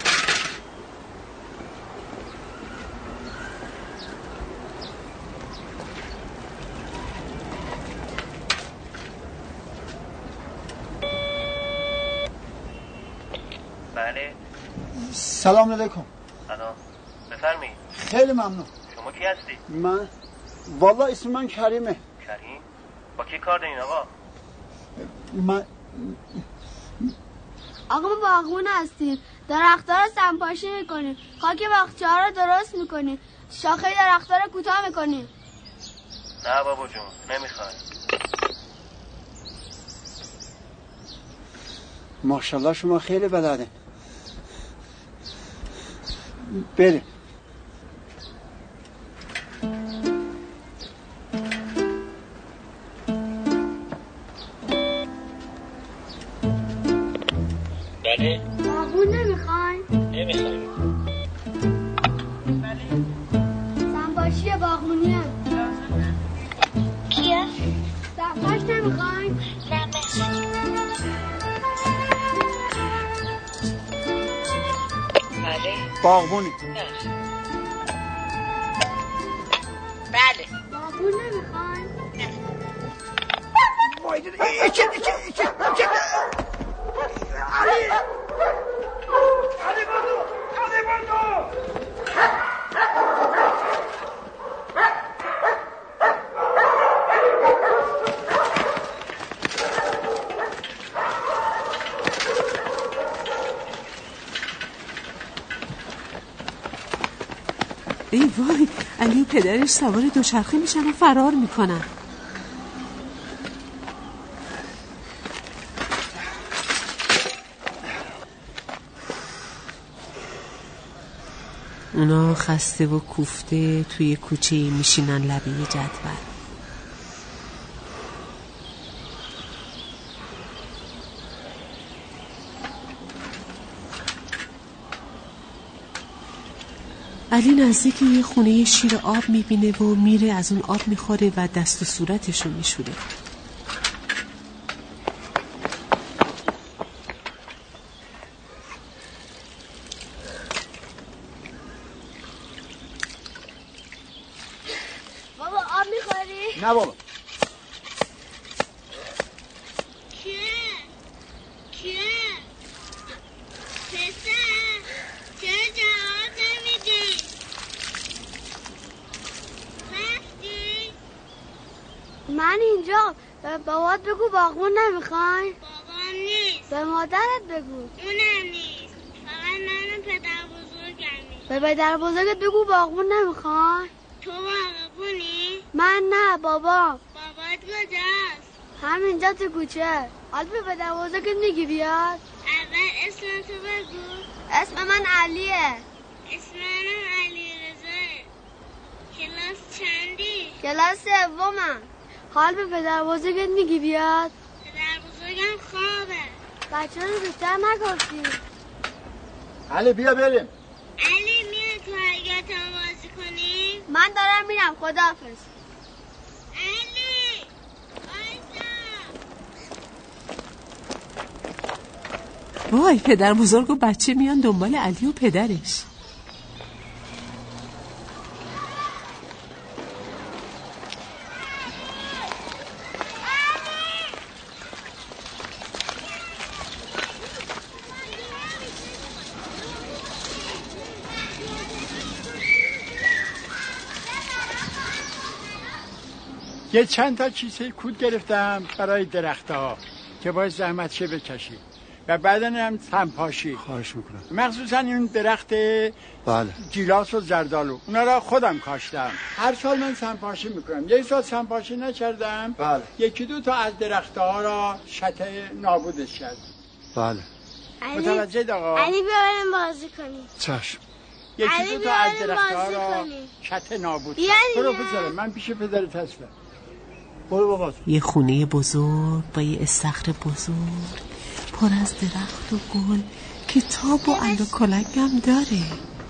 بله. سلام علیکم. سلام. بفرمایید. خیلی ممنون. شما کی هستی؟ من والله اسم من کریمه. کریم؟ با کی کار دارین آقا؟ من آقا ما باغبون هستیم. درخت‌ها رو سمپاشی میکنیم. خاک باغچه‌ها رو درست میکنیم. شاخه درخت‌ها رو کوتاه میکنیم. نه بابا جون، نمیخوام. ماشاءالله شما خیلی بلده. بریم. بله. باغبون نمیخواین؟ نمیخوایم. بله. سمپاشی باغبونی هم. کیه؟ سمپاش نمیخواین؟ نه مرسی. بله. باغبونی. نه. بله. باغبون نمیخواین؟ نه. وایده ایچه ایچه ایچه ایچه علی علی بردو علی بردو ای وای، علی و پدرش سوار دوچرخه میشن و فرار میکنن. اونا خسته و کوفته توی کوچه میشینن لبه جدول. علی نزدیک یه خونه شیر آب میبینه و میره از اون آب میخوره و دست و صورتشو میشوره. بابا آب میخوری؟ نه بابا. کیه؟ کیه؟ پسر چرا جواب نمیدی؟ رفتی؟ من اینجا. به بابات بگو باغبون نمیخواین؟ بابام نیست. به مادرت بگو. اونم نیست. فقط من و پدر بزرگمی. به پدر بزرگت بگو باغبون نمیخواین؟ تو باغبونی؟ من نه بابا. بابات کجاست؟ همینجا تو کوچه. حالا به پدر بزرگت میگی بیاد؟ اول اسم تو بگو. اسم من علیه. اسم منم علی رزاه. کلاس چندی؟ کلاس سومم. حال به پدر بزرگت میگی بیاد؟ پدر بزرگم خوابه. بچه رو بیشتر نگفتی. علی بیا بریم. علی میره تو حقیقتم بازی کنیم؟ من دارم میرم. خداحافظ. علی وای، پدر بزرگ و بچه میان دنبال علی و پدرش. یه چند تا کیسه کود گرفتم برای درختها که باید زحمت شه بکشی. و بعدن هم سنپاشی. خواهش میکنم. مخصوصا این درخت بله گیلاس و زردالو اونا را خودم کاشتم. هر سال من سنپاشی میکنم. یک سال سنپاشی نکردم. بله. یکی دو تا از درختها را شته نابودش کردم. بله. متوجه آقا؟ علی بیاریم بازی کنیم. چشم. یکی دو تا از درختها را شته نابود کردم. برو پسرم من پیش پدرت هستم. برو بابا. یه خونه بزرگ با یه استخر بزرگ پر از درخت و گل، کتاب و اندوکلنگ هم داره.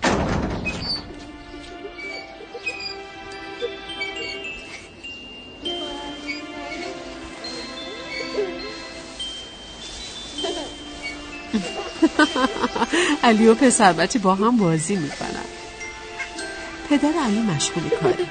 علی و پسر بچه با هم بازی میکنن. پدر علی مشغول کاره.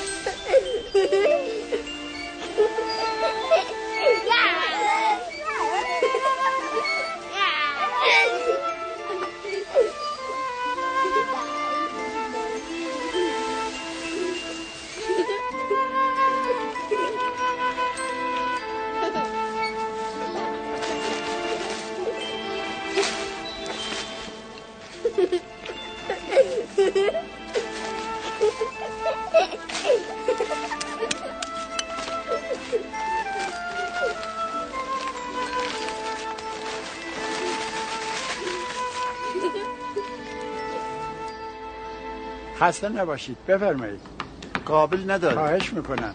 خسته نباشید بفرمایید. قابل نداره. خواهش میکنم.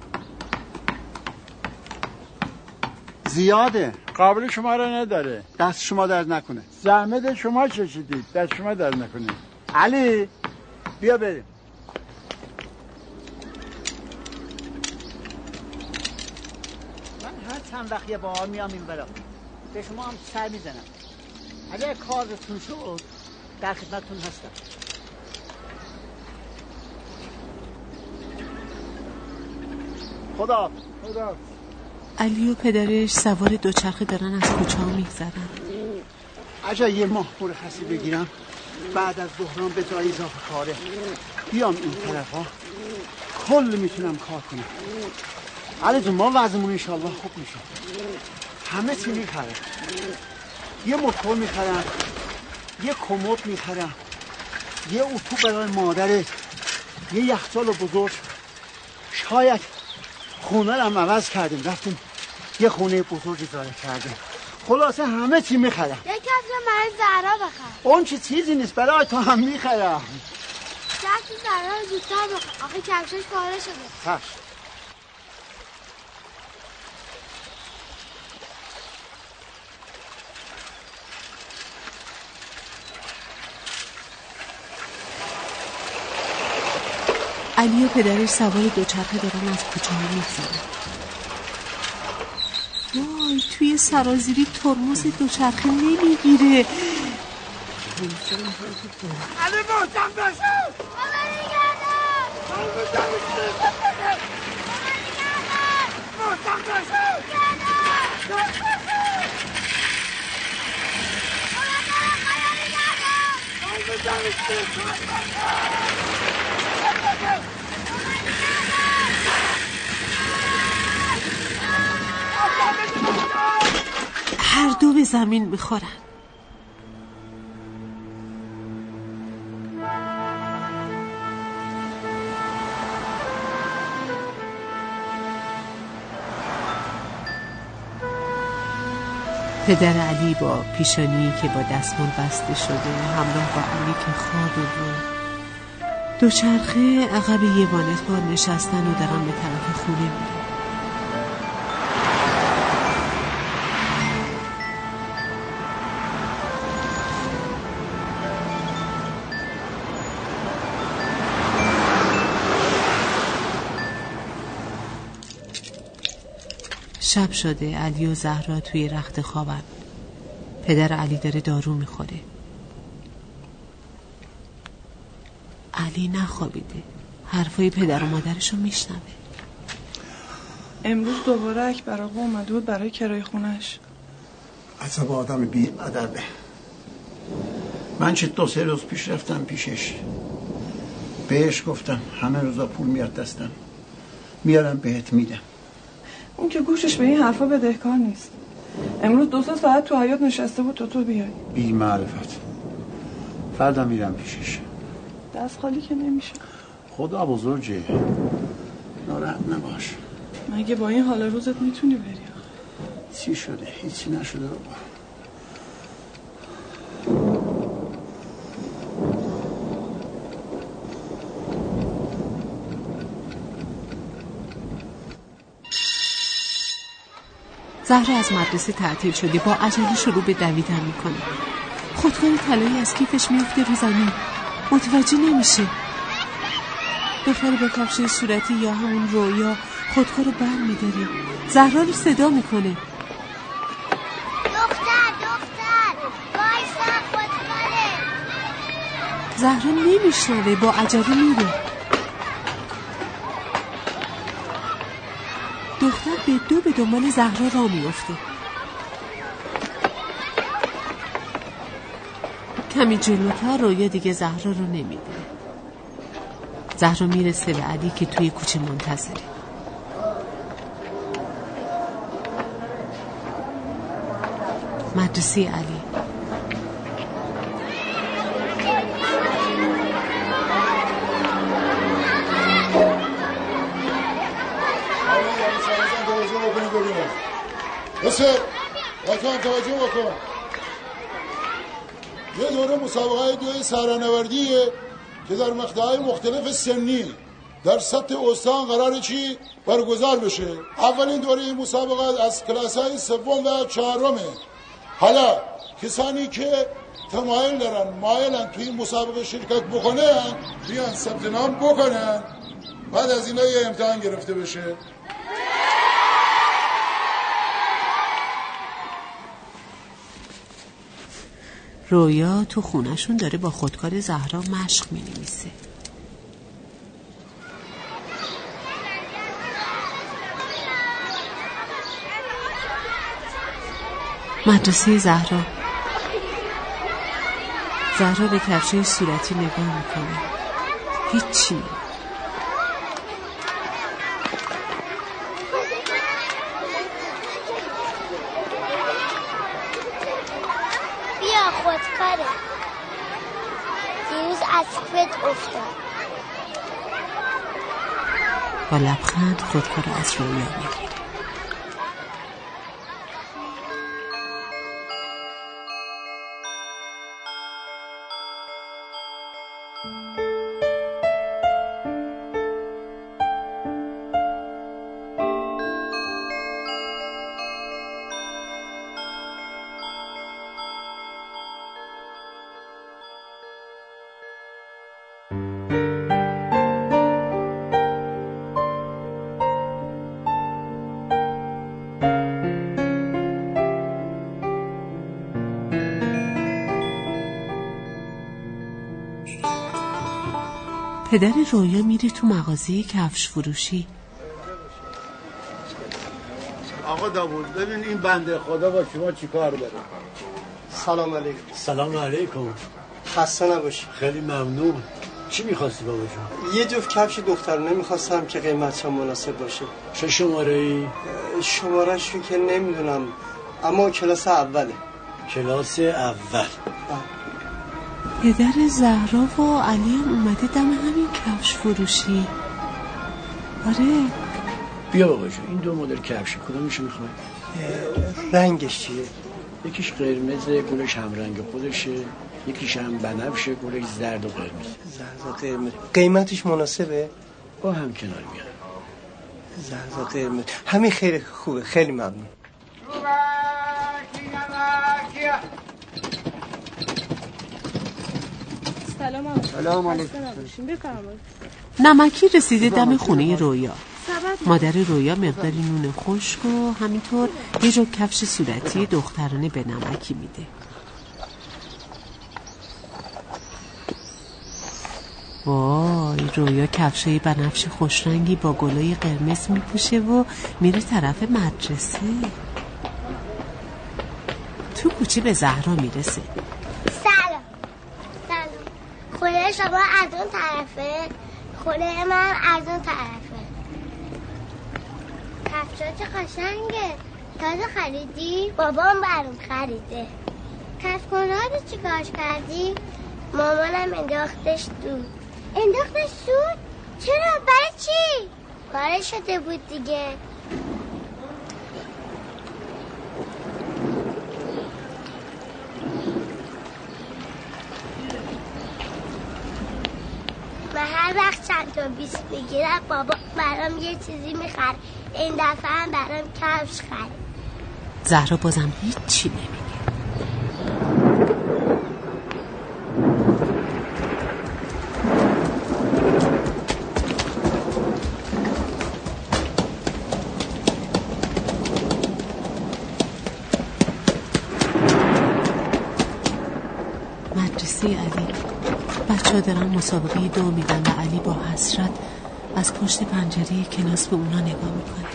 زیاده. قابل شما را نداره. دست شما درد نکنه. زحمت شما چشیدید دست شما درد نکنه. علی بیا بریم. من هر چند وقت یه بار میام این برام به شما هم سر میزنم. اگر کارتون شد در خدمتتون هستم. خدا خدا. علی و پدرش سوار دوچرخه دارن از کوچه ها میگذرن. اجا یه ماه مرخصی بگیرم بعد از بحران به جای اضافه کاره بیام این طرف ها کل میتونم کار کنم. علی جون ما وضعمون انشالله خوب میشه. همه چی میخرم. یه موتور میخرم، یه کمد میخرم، یه اتو برای مادرت، یه یخچال بزرگ. شاید خونه رو هم عوض کردیم رفتیم یه خونه بزرگ اجاره کردیم. خلاصه همه چی میخرم. یک کفش برای زهرا بخر. اون چه چیزی نیست برای تو هم میخرم. کفش زهرا رو زودتر بخر. آخه کفشش پاره شده. چشم. علی و پدرش سوار دوچرخه دارن از کوچه ها میگذرن. وای توی سرازیری ترمز دوچرخه نمیگیره. علی محتم بشه. محتم بشه. هر دو به زمین میخورن. پدر علی با پیشانی که با دستمال بسته شده همراه با علی که خوابه و دوچرخه عقب یه وانتبار نشستن و دارن به طرف خونه میرن. شب شده. علی و زهرا توی رخت خوابن. پدر علی داره دارو میخوره. علی نخوابیده. حرفای پدر و مادرشو میشنوه. امروز دوباره اکبر آقا اومده بود برای کرایه خونش. عصب آدم بی ادبه. من چه دو سه روز پیش رفتم پیشش بهش گفتم همه روزا پول میاد دستم میارم بهت میدم. اون که گوشش به این حرفا بدهکار نیست. امروز دو سه ساعت تو حیاط نشسته بود تو تو بیای. بی معرفت. فردا میرم پیشش. دست خالی که نمیشه. خدا بزرگه. ناراحت نباش. مگه با این حال روزت میتونی بری؟ چی شده؟ هیچی نشده بابا. زهرا از مدرسه تعطیل شده، با عجله شروع به دویدن میکنه. خودکار طلایی از کیفش میفته رو زمین، متوجه نمیشه. دختر با کفش صورتی یا همون رویا خودکار رو بر میداره. زهرا رو صدا میکنه. دختر دختر وایسا، خودکاره. زهرا نمیشنوه، با عجله میره. دختر به دو به دنبال زهرا راه میفته. کمی جلوتر رویا دیگه زهرا رو نمیبینه. زهرا میرسه به علی که توی کوچه منتظره. مدرسه علی. بسه بچه هم توجه بکن. یه دوره مسابقه دوی سهره‌نوردیه که در مقطعهای مختلف سنی در سطح استان قراره چی برگزار بشه. اولین دوره این مسابقه از کلاس‌های سوم و چهارمه. حالا کسانی که تمایل دارن مایلن توی این مسابقه شرکت بکنن بیان ثبت نام بکنن، بعد از اینا یه امتحان گرفته بشه. رویا تو خونهشون داره با خودکار زهرا مشق می‌نویسه. مدرسه زهرا. زهرا به کفشای صورتی نگاه میکنه. هیچی. بیا خودکاره. دیروز از کفت افتاد. با لبخند خودکار از رویا میگیره. پدر رویا میره تو مغازه کفش فروشی. آقا داوود ببین این بنده خدا با شما چی کار داره. سلام علیکم. سلام علیکم. خسته نباشی. خیلی ممنون. چی میخواستی بابا جون؟ یه جفت کفش دخترانه میخواستم که قیمتش مناسب باشه. چه شماره ای؟ شماره‌اش رو که نمیدونم، اما کلاس اوله. کلاس اول. پدر زهرا و علی هم اومده دم همین کفش فروشی. آره. بیا بابا جون این دو مدل کفش کدومش میخوای؟ رنگش چیه؟ یکیش قرمز گلش هم رنگ خودشه، یکیش هم بنفشه گلش زرد و قرمز. زرد و قرمز. قیمتش مناسبه؟ با هم کنار میاد. زرد و قرمز. همین خیلی خوبه، خیلی ممنون. سلام علیکم. سلام علیکم. نمکی رسیده دم خونه رویا. مادر رویا مقداری نون خشک و همینطور یه جو کفش صورتی دخترانه به نمکی میده. وای رویا کفشای بنفش خوشرنگی با گلای قرمز میپوشه و میره طرف مدرسه. تو کوچه به زهرا میرسه. سلام سلام. خونه شما از اون طرفه، خونه من از اون طرفه. کفشا چه قشنگه. تازه خریدی؟ بابام برام خریده. کسب کنه رو چی کارش کردی؟ مامانم انداختش دود. انداختش دود؟ چرا؟ برای چی؟ کار شده بود دیگه. من هر وقت چند تا بیست بگیرم بابا برام یه چیزی میخره. این دفعه هم برام کفش خرید. زهرا بازم هیچی نمیگه. مدرسه علی. بچه ها دارن مسابقه دو میدن و علی با حسرت از پشت پنجره کلاس به اونا نگاه میکنه.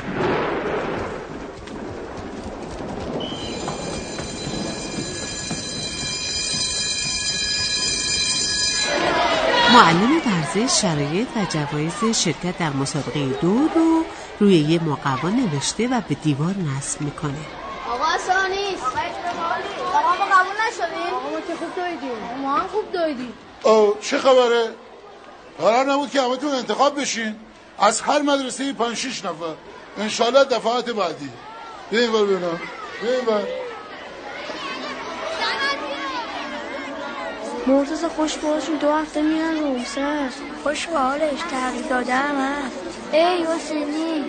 معلم ورزش شرایط و جوایز شرکت در مسابقه دو رو روی یه مقوا نوشته و به دیوار نصب میکنه. آقا اصلا نیست. آقا ما قبول نشدیم. آقا ما که خوب دویدیم. ما هم خوب دویدیم. او چه خبره؟ قرار نبود که همتون انتخاب بشین از هر مدرسه پنج شش نفر. انشالله دفعات بعدی. بیاین بر بینم. بیاین بر. مرتضی خوش باشون دو هفته میرن رومسر. خوش به حالش تغییر داده هم هست. ای حسینی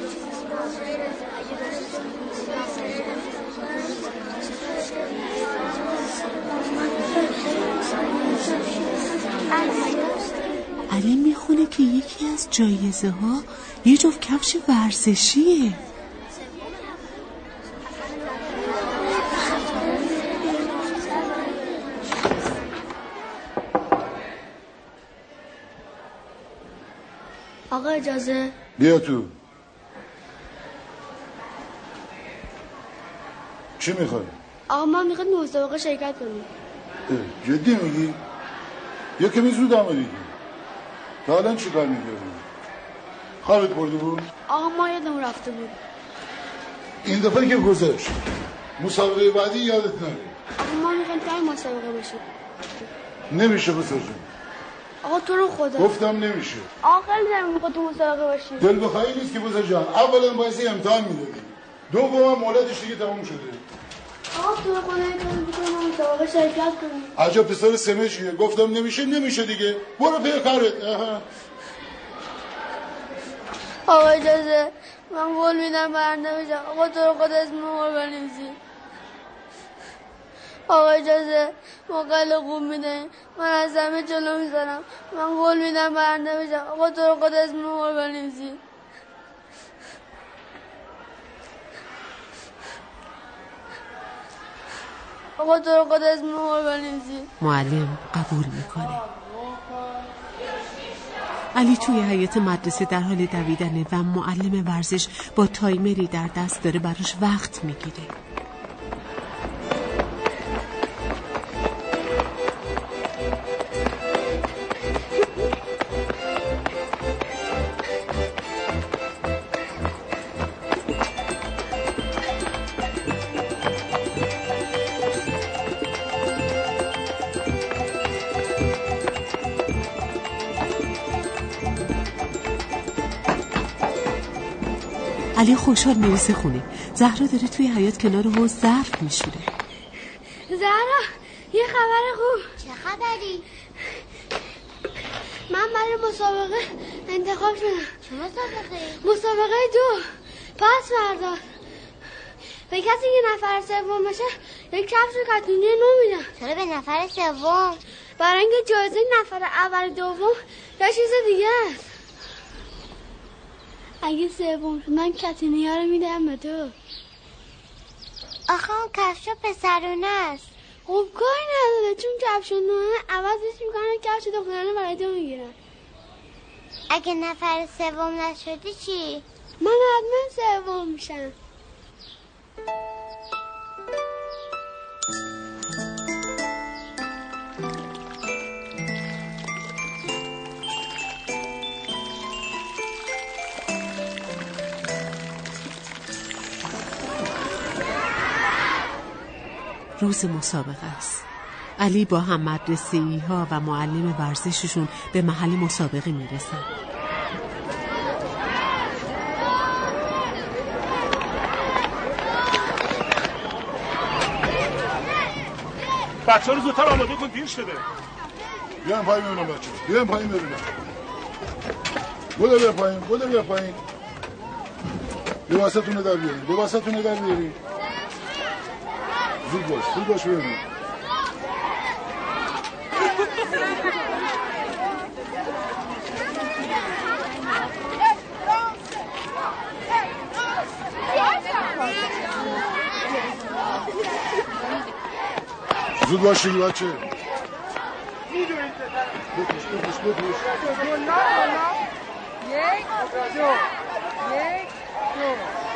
علی میخونه که یکی از جایزه ها یه جفت کفش ورزشیه. آقا اجازه بیا تو. چی میخوای؟ آقا ما میخواد مسابقه شرکت کنیم. جدی میگی؟ یا کمی زود آمدی که تا الان چی کار میکردی؟ خوابت برده بود؟ آقا ما یادمون رفته بود. این دفعه که گذشت مسابقه بعدی یادت نره. آقا ما میخوایم تای مسابقه باشیم. نمیشه بسر جون. آقا تو رو خدا گفتم نمیشه. آقا خیلی دارم میخواد تو مسابقه باشیم. دل بخواهی نیست که بسر جان. اولا باید امتحان میدادی، دوم هم مولدش دیگه تموم شده. آقا تو رو خدا این میتونم مسابقه شرکت کنیم. عجب پسر سمجیه. گفتم نمیشه نمیشه دیگه. برو پی کارت. آقا اجازه من قول میدم برنده بشم. آقا تو رو خدا اسم ما بنویسی. آقا اجازه ما قل خوب میدهیم. من از همه جلو میزنم. من قول میدم برنده بشم. آقا تو رو خدا اسم ما بنویسی. آقا تو رو خدا اسم ما بنویسی. معلم قبول میکنه. علی توی حیاط مدرسه در حال دویدنه و معلم ورزش با تایمری در دست داره براش وقت میگیره. علی خوشحال میرسه خونه. زهرا داره توی حیاط کنار حوض ظرف میشوره. زهرا یه خبر خوب. چه خبری؟ من برای مسابقه انتخاب شدم. چه مسابقه؟ مسابقه دو. پس فردا به کسی که نفر سوم بشه یک کفش کتونی نو میدم. چرا به نفر سوم؟ برای اینکه جایزه نفر اول دوم یه چیز دیگه است. اگه سوم من کتونی ها رو میدم به تو. آخه اون کفش پسرونه است. خب کاری نداره چون کفش نوه عوضش میکنن کفش دخترانه برای تو میگیرن. اگه نفر سوم نشدی چی؟ من حتما سوم میشم. روز مسابقه است. علی با هم مدرسه‌ای ها و معلم ورزششون به محل مسابقه میرسن. بچه ها رو زودتر آماده کن، دیر شده. بیایم پایین ببینم بچه، بیایم پایین ببینم. بوده بیا پایین، بوده بیا پایین. لباستون رو در بیارین، لباستون رو در بیارین. زود باش، زود باش ببینیم. زود باشی بچه. بپوش بپوش بپوش. یک دو یک دو.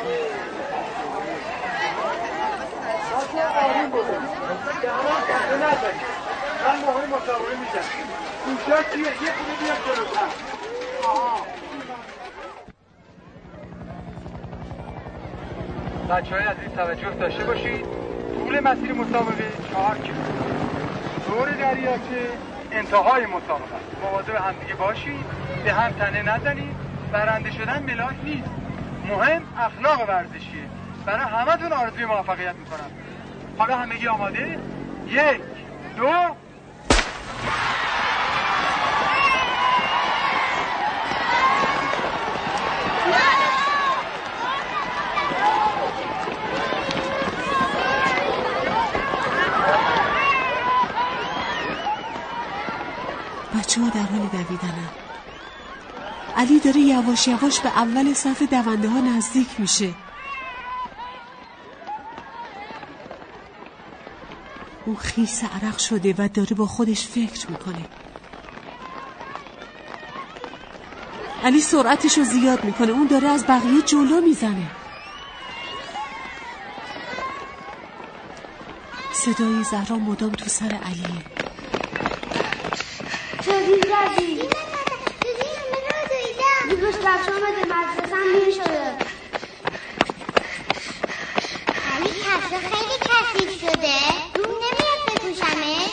آروم بود. من مهم مسابقه میشم. گوشا چیه؟ یه خونه بیاد جلوتر. بچه‌های عزیز توجه داشته باشید. طول مسیر مسابقه چهار کیلومتر. دور دریاچه انتهای مسابقه. مواظب همدیگه باشید. به هم تنه نزنید. برنده شدن ملاک نیست. مهم اخلاق ورزشیه. برای همتون آرزوی موفقیت میکنم. حالا همگی آماده؟ یک دو بچه ها در حال دویدنن. علی داره یواش یواش به اول صف دونده ها نزدیک میشه. اون خیس عرق شده و داره با خودش فکر میکنه. علی سرعتش رو زیاد میکنه. اون داره از بقیه جلو میزنه. صدای زهرا مدام تو سر علیه. چه دیدی؟ دیگوش بچه آمده مدرسه هم دیر شده. علی کفشا خیلی کثیف شده. روم نمیاد بپوشمش.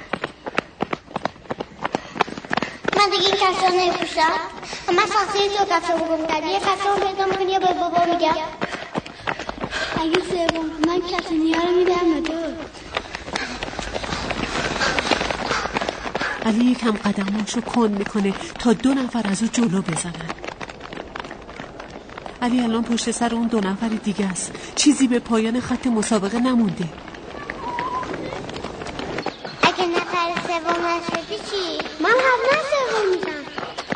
من دیگه این کفشا نمیپوشم. من شخصی تو کفشا بگم کردی. یه کفشا هم پیدا میکنی یا به بابا میگم. اگه سوم من کتونی ها رو میدم به تو. علی یکم قدماشو کند میکنه تا دو نفر از او جلو بزنن. علی الان پشت سر اون دو نفر دیگه است. چیزی به پایان خط مسابقه نمونده. اگه نفر سوم نشدی چی؟ من حتما سوم میشم.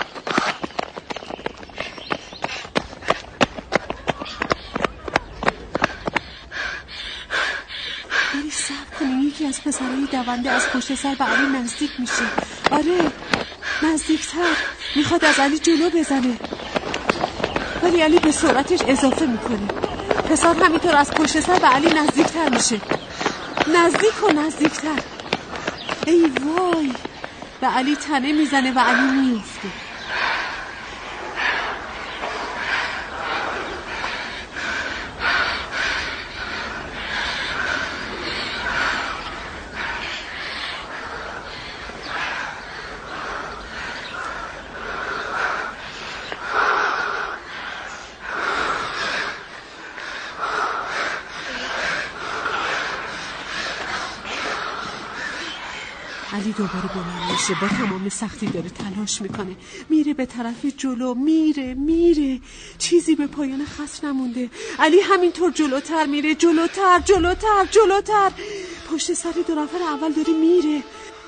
علی صبر کنی. یکی از پسرهای دونده از پشت سر به علی نزدیک میشه. آره نزدیکتر. میخواد از علی جلو بزنه ولی علی به سرعتش اضافه میکنه. پسر همینطور از پشت سر به علی نزدیکتر میشه. نزدیک و نزدیکتر. ای وای. به علی تنه میزنه و علی میفته. علی دوباره بلند میشه. با تمام سختی داره تلاش میکنه. میره به طرف جلو. میره میره. چیزی به پایان خط نمونده. علی همینطور جلوتر میره. جلوتر جلوتر جلوتر. پشت سر دو نفر اول داره میره.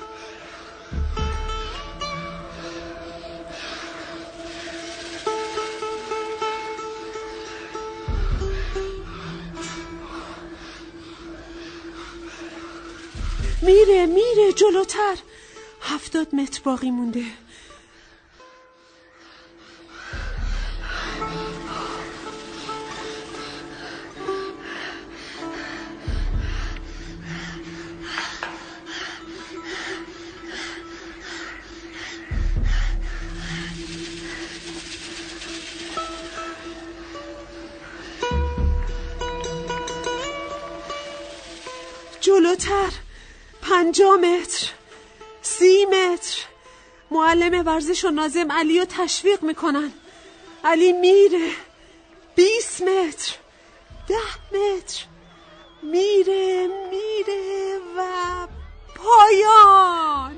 میره میره جلوتر. هفتاد متر باقی مونده. جلوتر. پنجاه متر، سی متر. معلم ورزش و ناظم علی رو تشویق میکنن. علی میره. بیست متر، ده متر. میره میره و پایان.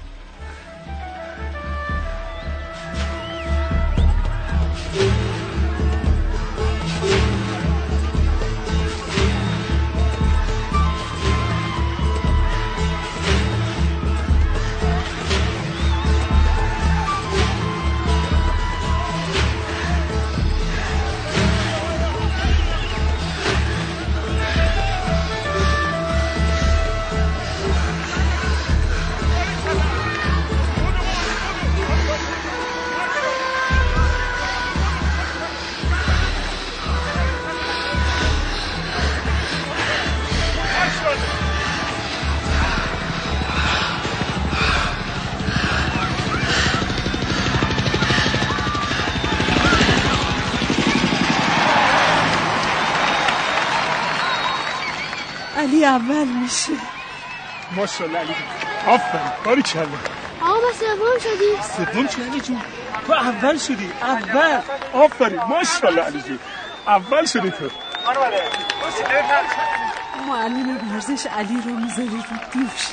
علی اول میشه. ماشاءالله علی آفرین باری کلا. آقا ما سوم شدیم. سوم چی علی جون؟ تو اول شدی. اول. آفرین ماشاءالله علی جون اول شدی تو. معلم ورزش علی رو میذاری رو دوشش.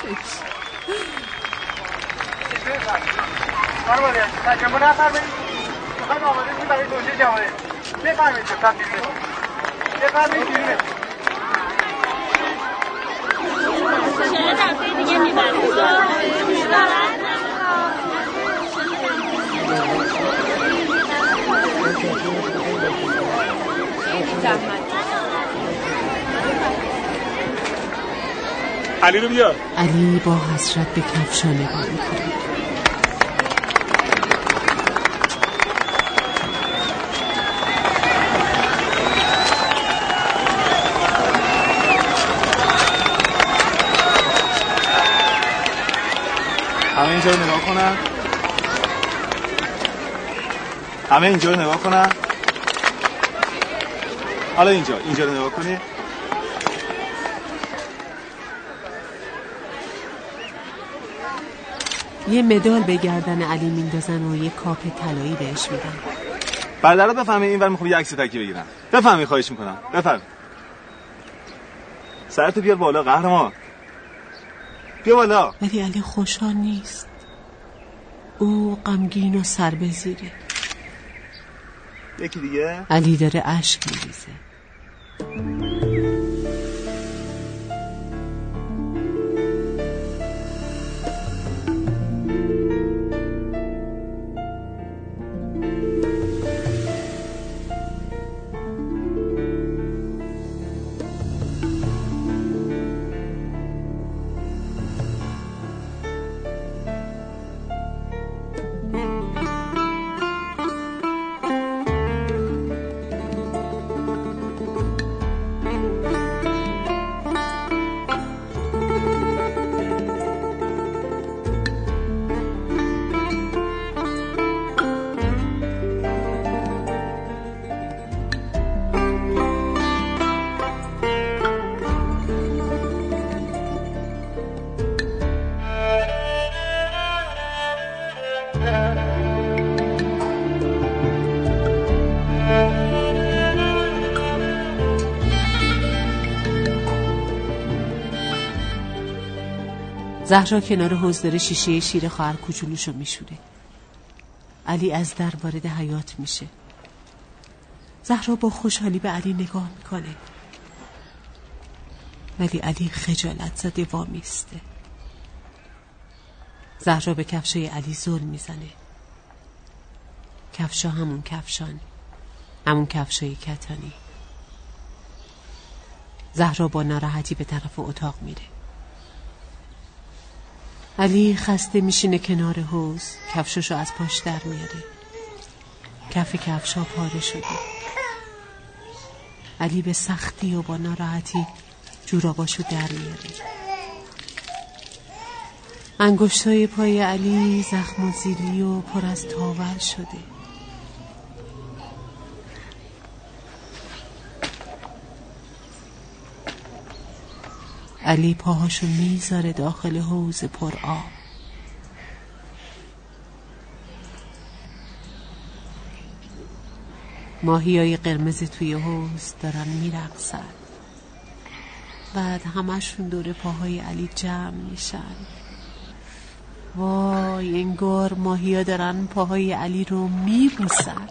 خانواده تجمع نفر برید. میخوایم آماده کنیم برای توجیه جمعه. بفرمایید جفتم بیرونه. بفرمایید بیرونه. چرا دفعه دیگه میبریم؟ علی رو بیار. علی با حسرت به کفشا نگاه میکنه. همه اینجا رو نگاه کنن. همه اینجا رو نگاه کنن. حالا اینجا اینجا رو نگاه کنی. یه مدال به گردن علی میندازن و یه کاپ طلایی بهش میدن. برادرات بفهمه اینور میخوام یه عکس تکی بگیرم. بفهمی خواهش میکنم. بفهم. سرتو بیار بالا قهرمان. بیا بالا. ولی علی خوشحال نیست. او غمگین و سر به زیره. یکی دیگه؟ علی داره اشک میریزه. زهرا کنار حوض داره شیشه شیر خواهر کوچولوشو میشوره. علی از در وارد حیاط میشه. زهرا با خوشحالی به علی نگاه میکنه. ولی علی خجالت زده وامیسته. زهرا به کفشای علی زل میزنه. کفشا همون کفشان، همون کفشای کتانی. زهرا با ناراحتی به طرف اتاق میره. علی خسته میشینه کنار حوض، کفشاشو از پاش در میاره. کف کفشا پاره شده. علی به سختی و با ناراحتی جوراباشو در میاره. انگشتای پای علی زخم و زیلی و پر از تاول شده. علی پاهاشو میذاره داخل حوض پر آب. ماهیای قرمز توی حوض دارن میرقصن. بعد همشون دور پاهای علی جمع میشن. وای، انگار ماهیا دارن پاهای علی رو میبوسن.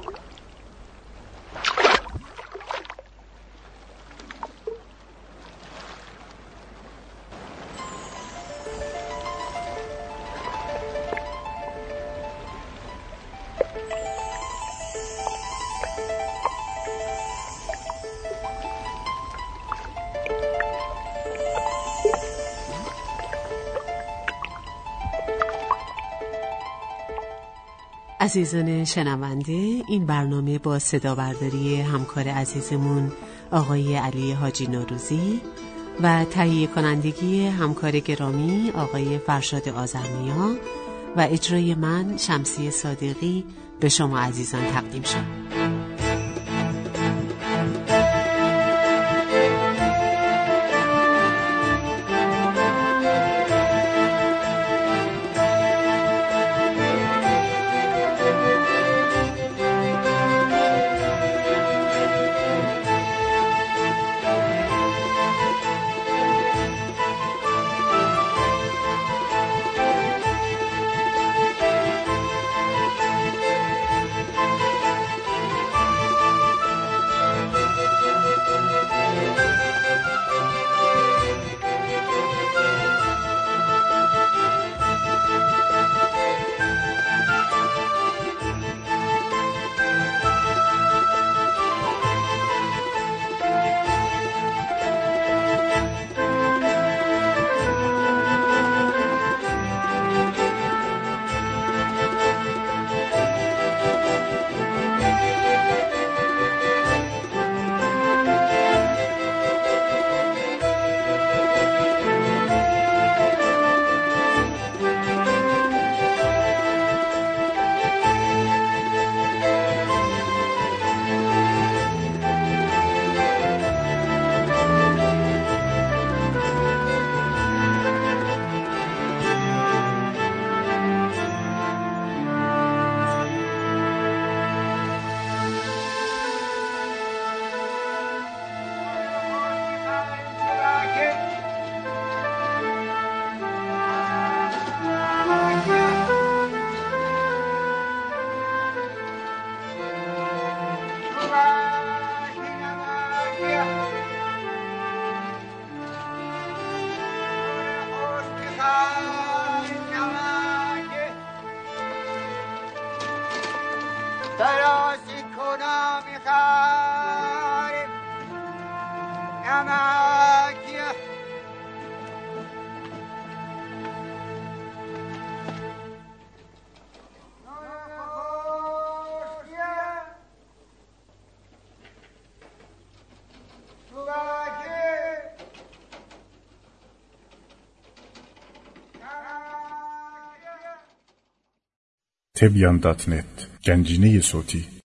عزیزان شنونده، این برنامه با صدا برداری همکار عزیزمون آقای علی حاجی نوروزی و تهیه کنندگی همکار گرامی آقای فرشاد آذرنیا و اجرای من شمسی صادقی به شما عزیزان تقدیم شد. درازی کنم میخواریم نمکیه تبیان دات نت گنجینه صوتی